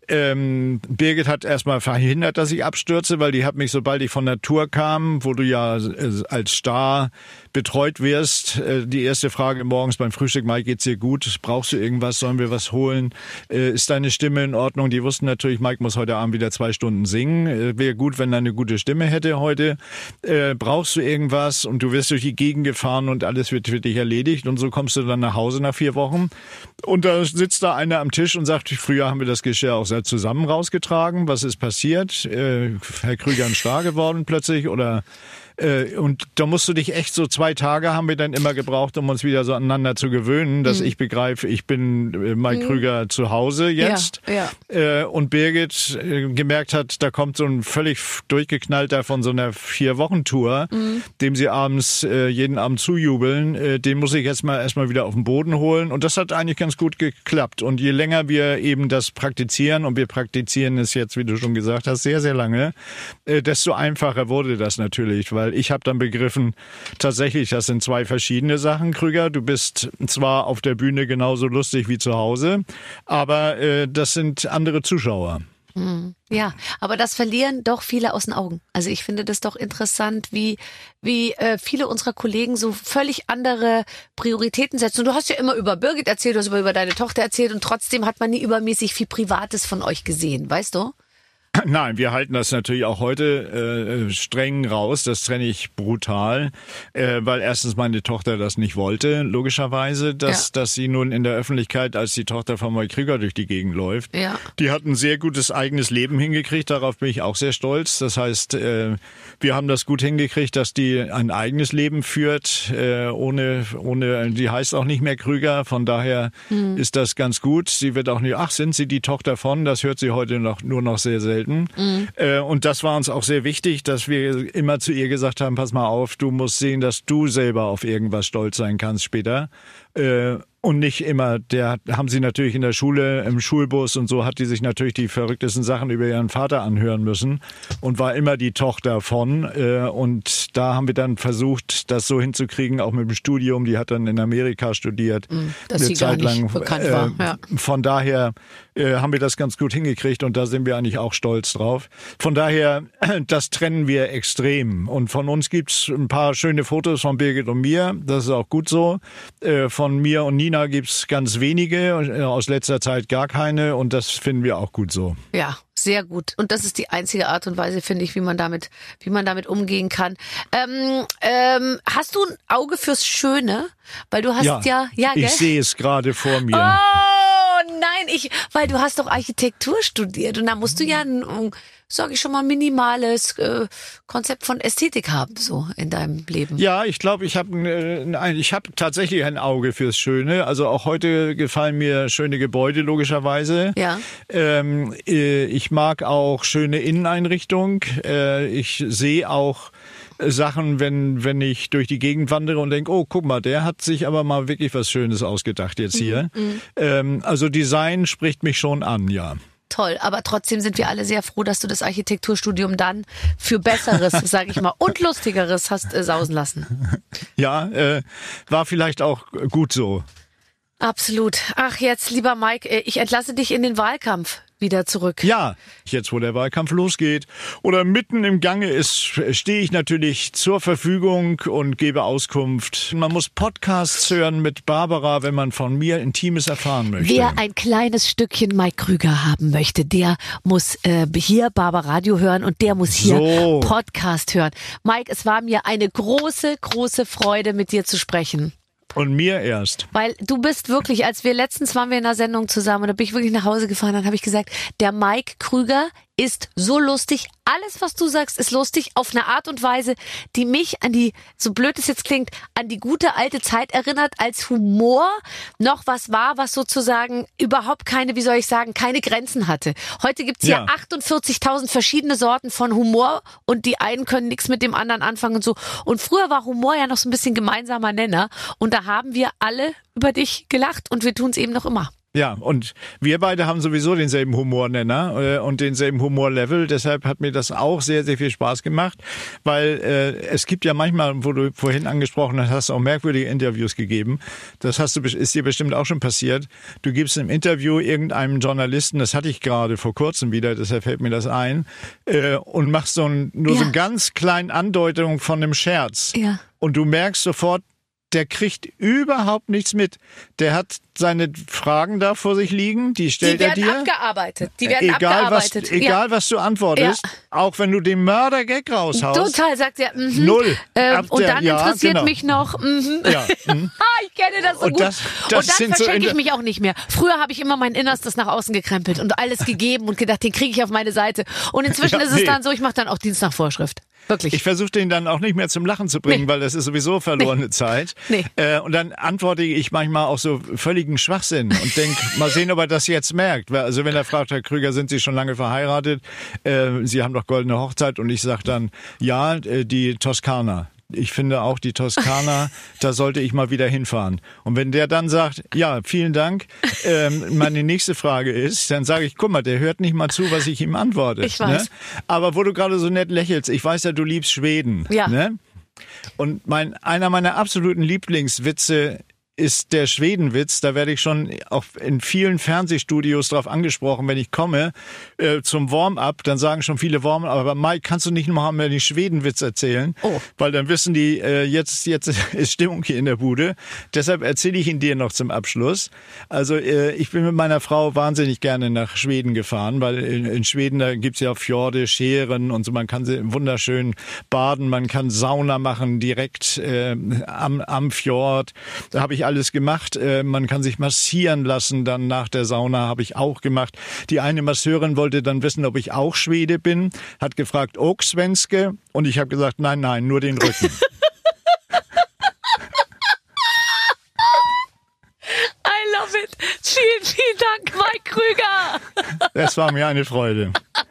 Birgit hat erstmal verhindert, dass ich abstürze, weil die hat mich, sobald ich von Natur kam, wo du ja als Star betreut wirst, die erste Frage morgens beim Frühstück, Mike, geht's dir gut? Brauchst du irgendwas? Sollen wir was holen? Ist deine Stimme in Ordnung? Die wussten natürlich, Mike muss heute Abend wieder 2 Stunden singen. Wäre gut, wenn er eine gute Stimme hätte heute. Brauchst du irgendwas? Und du wirst durch die Gegend gefahren und alles wird für dich erledigt. Und so kommst du dann nach Hause nach 4 Wochen. Und da sitzt da einer am Tisch und sagt, früher haben wir das Geschirr auch zusammen rausgetragen. Was ist passiert? Herr Krüger ein Star geworden plötzlich oder und da musst du dich echt so 2 Tage haben wir dann immer gebraucht, um uns wieder so aneinander zu gewöhnen, dass ich begreife, ich bin Mike Krüger zu Hause jetzt. Ja. Und Birgit gemerkt hat, da kommt so ein völlig durchgeknallter von so einer 4-Wochen-Tour, dem sie abends jeden Abend zujubeln. Den muss ich jetzt erstmal wieder auf den Boden holen. Und das hat eigentlich ganz gut geklappt. Und je länger wir eben das praktizieren, und wir praktizieren es jetzt, wie du schon gesagt hast, sehr, sehr lange, desto einfacher wurde das natürlich, weil ich habe dann begriffen, tatsächlich, das sind 2 verschiedene Sachen, Krüger. Du bist zwar auf der Bühne genauso lustig wie zu Hause, aber das sind andere Zuschauer. Ja, aber das verlieren doch viele aus den Augen. Also ich finde das doch interessant, wie viele unserer Kollegen so völlig andere Prioritäten setzen. Und du hast ja immer über Birgit erzählt, du hast über deine Tochter erzählt und trotzdem hat man nie übermäßig viel Privates von euch gesehen, weißt du? Nein, wir halten das natürlich auch heute streng raus. Das trenne ich brutal, weil erstens meine Tochter das nicht wollte, logischerweise, dass sie nun in der Öffentlichkeit als die Tochter von Mike Krüger durch die Gegend läuft. Ja. Die hat ein sehr gutes eigenes Leben hingekriegt, darauf bin ich auch sehr stolz. Das heißt, wir haben das gut hingekriegt, dass die ein eigenes Leben führt, ohne, die heißt auch nicht mehr Krüger, von daher ist das ganz gut. Sie wird auch nicht, sind Sie die Tochter von, das hört sie heute nur noch sehr selten. Und das war uns auch sehr wichtig, dass wir immer zu ihr gesagt haben, pass mal auf, du musst sehen, dass du selber auf irgendwas stolz sein kannst später. Und nicht immer, haben sie natürlich in der Schule, im Schulbus und so, hat die sich natürlich die verrücktesten Sachen über ihren Vater anhören müssen und war immer die Tochter von. Und da haben wir dann versucht, das so hinzukriegen, auch mit dem Studium. Die hat dann in Amerika studiert, dass eine sie Zeit gar nicht lang bekannt war. Ja. Von daher haben wir das ganz gut hingekriegt und da sind wir eigentlich auch stolz drauf. Von daher, das trennen wir extrem. Und von uns gibt's ein paar schöne Fotos von Birgit und mir. Das ist auch gut so. Von mir und Nina gibt's ganz wenige, aus letzter Zeit gar keine und das finden wir auch gut so. Ja, sehr gut. Und das ist die einzige Art und Weise, finde ich, wie man damit umgehen kann. Hast du ein Auge fürs Schöne? Weil du hast ja gell? Ich sehe es gerade vor mir. Oh nein, weil du hast doch Architektur studiert und da musst du ja ein, sage ich schon mal, minimales Konzept von Ästhetik haben, so in deinem Leben. Ja, ich glaube, ich habe tatsächlich ein Auge fürs Schöne. Also auch heute gefallen mir schöne Gebäude, logischerweise. Ja. Ich mag auch schöne Inneneinrichtung. Ich sehe auch Sachen, wenn ich durch die Gegend wandere und denke, oh, guck mal, der hat sich aber mal wirklich was Schönes ausgedacht jetzt hier. Also Design spricht mich schon an, ja. Toll, aber trotzdem sind wir alle sehr froh, dass du das Architekturstudium dann für Besseres, sage ich mal, und Lustigeres hast sausen lassen. Ja, war vielleicht auch gut so. Absolut. Ach, jetzt, lieber Mike, ich entlasse dich in den Wahlkampf wieder zurück. Ja, jetzt wo der Wahlkampf losgeht oder mitten im Gange ist, stehe ich natürlich zur Verfügung und gebe Auskunft. Man muss Podcasts hören mit Barbara, wenn man von mir Intimes erfahren möchte. Wer ein kleines Stückchen Mike Krüger haben möchte, der muss hier Barbara Radio hören und der muss hier Podcast hören. Mike, es war mir eine große, große Freude, mit dir zu sprechen. Und mir erst. Weil du bist wirklich, letztens waren wir in einer Sendung zusammen und da bin ich wirklich nach Hause gefahren, dann habe ich gesagt, der Mike Krüger ist so lustig. Alles, was du sagst, ist lustig auf eine Art und Weise, die mich an die, so blöd es jetzt klingt, an die gute alte Zeit erinnert, als Humor noch was war, was sozusagen überhaupt keine, keine Grenzen hatte. Heute gibt's ja 48.000 verschiedene Sorten von Humor und die einen können nichts mit dem anderen anfangen und so. Und früher war Humor ja noch so ein bisschen gemeinsamer Nenner und da haben wir alle über dich gelacht und wir tun es eben noch immer. Ja, und wir beide haben sowieso denselben Humornenner und denselben Humorlevel. Deshalb hat mir das auch sehr, sehr viel Spaß gemacht, weil es gibt ja manchmal, wo du vorhin angesprochen hast, auch merkwürdige Interviews gegeben. Das ist dir bestimmt auch schon passiert. Du gibst im Interview irgendeinem Journalisten, das hatte ich gerade vor kurzem wieder, deshalb fällt mir das ein, und machst so eine ganz kleine Andeutung von einem Scherz. Ja. Und du merkst sofort, der kriegt überhaupt nichts mit. Der hat seine Fragen da vor sich liegen, die stellt er dir. Die werden abgearbeitet. Egal, was du antwortest, auch wenn du den Mörder-Gag raushaust. Total, sagt er. Null. Und dann interessiert mich noch. Ja, ich kenne das so gut. Und dann verschenke ich mich auch nicht mehr. Früher habe ich immer mein Innerstes nach außen gekrempelt und alles gegeben und gedacht, den kriege ich auf meine Seite. Und inzwischen ist es dann so, ich mache dann auch Dienst nach Vorschrift. Wirklich. Ich versuche den dann auch nicht mehr zum Lachen zu bringen, weil das ist sowieso verlorene Zeit. Und dann antworte ich manchmal auch so völligen Schwachsinn und denke, mal sehen, ob er das jetzt merkt. Also wenn er fragt, Herr Krüger, sind Sie schon lange verheiratet? Sie haben doch goldene Hochzeit. Und ich sage dann, ja, die Toskana. Ich finde auch die Toskana, da sollte ich mal wieder hinfahren. Und wenn der dann sagt, ja, vielen Dank, meine nächste Frage ist, dann sage ich, guck mal, der hört nicht mal zu, was ich ihm antworte. Ich weiß. Ne? Aber wo du gerade so nett lächelst, ich weiß ja, du liebst Schweden. Ja. Ne? Und einer meiner absoluten Lieblingswitze ist der Schwedenwitz. Da werde ich schon auch in vielen Fernsehstudios drauf angesprochen, wenn ich komme zum Warm-up, dann sagen schon viele Warm-up, aber Mike, kannst du nicht noch mal den Schwedenwitz erzählen? Oh. Weil dann wissen die, jetzt ist Stimmung hier in der Bude. Deshalb erzähle ich ihn dir noch zum Abschluss. Also ich bin mit meiner Frau wahnsinnig gerne nach Schweden gefahren, weil in Schweden, da gibt's ja Fjorde, Schären und so, man kann wunderschön baden, man kann Sauna machen direkt am Fjord. Da habe ich alles gemacht. Man kann sich massieren lassen dann nach der Sauna, habe ich auch gemacht. Die eine Masseurin wollte dann wissen, ob ich auch Schwede bin, hat gefragt, auch Svenske? Und ich habe gesagt, nein, nur den Rücken. I love it. Vielen, vielen Dank, Mike Krüger. Es war mir eine Freude.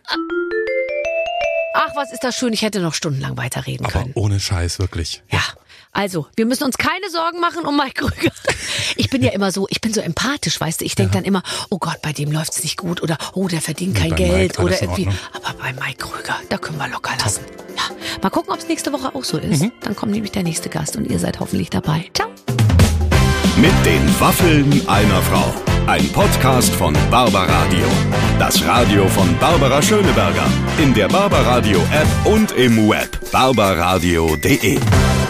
Ach, was ist das schön. Ich hätte noch stundenlang weiterreden können. Aber ohne Scheiß, wirklich. Ja. Also, wir müssen uns keine Sorgen machen um Mike Krüger. Ich bin so empathisch, weißt du. Ich denke dann immer, oh Gott, bei dem läuft's nicht gut oder oh, der verdient kein Geld oder irgendwie. Aber bei Mike Krüger, da können wir locker lassen. Ja. Mal gucken, ob es nächste Woche auch so ist. Dann kommt nämlich der nächste Gast und ihr seid hoffentlich dabei. Ciao. Mit den Waffeln einer Frau. Ein Podcast von Barbaradio. Das Radio von Barbara Schöneberger. In der Barbaradio App und im Web barbaradio.de.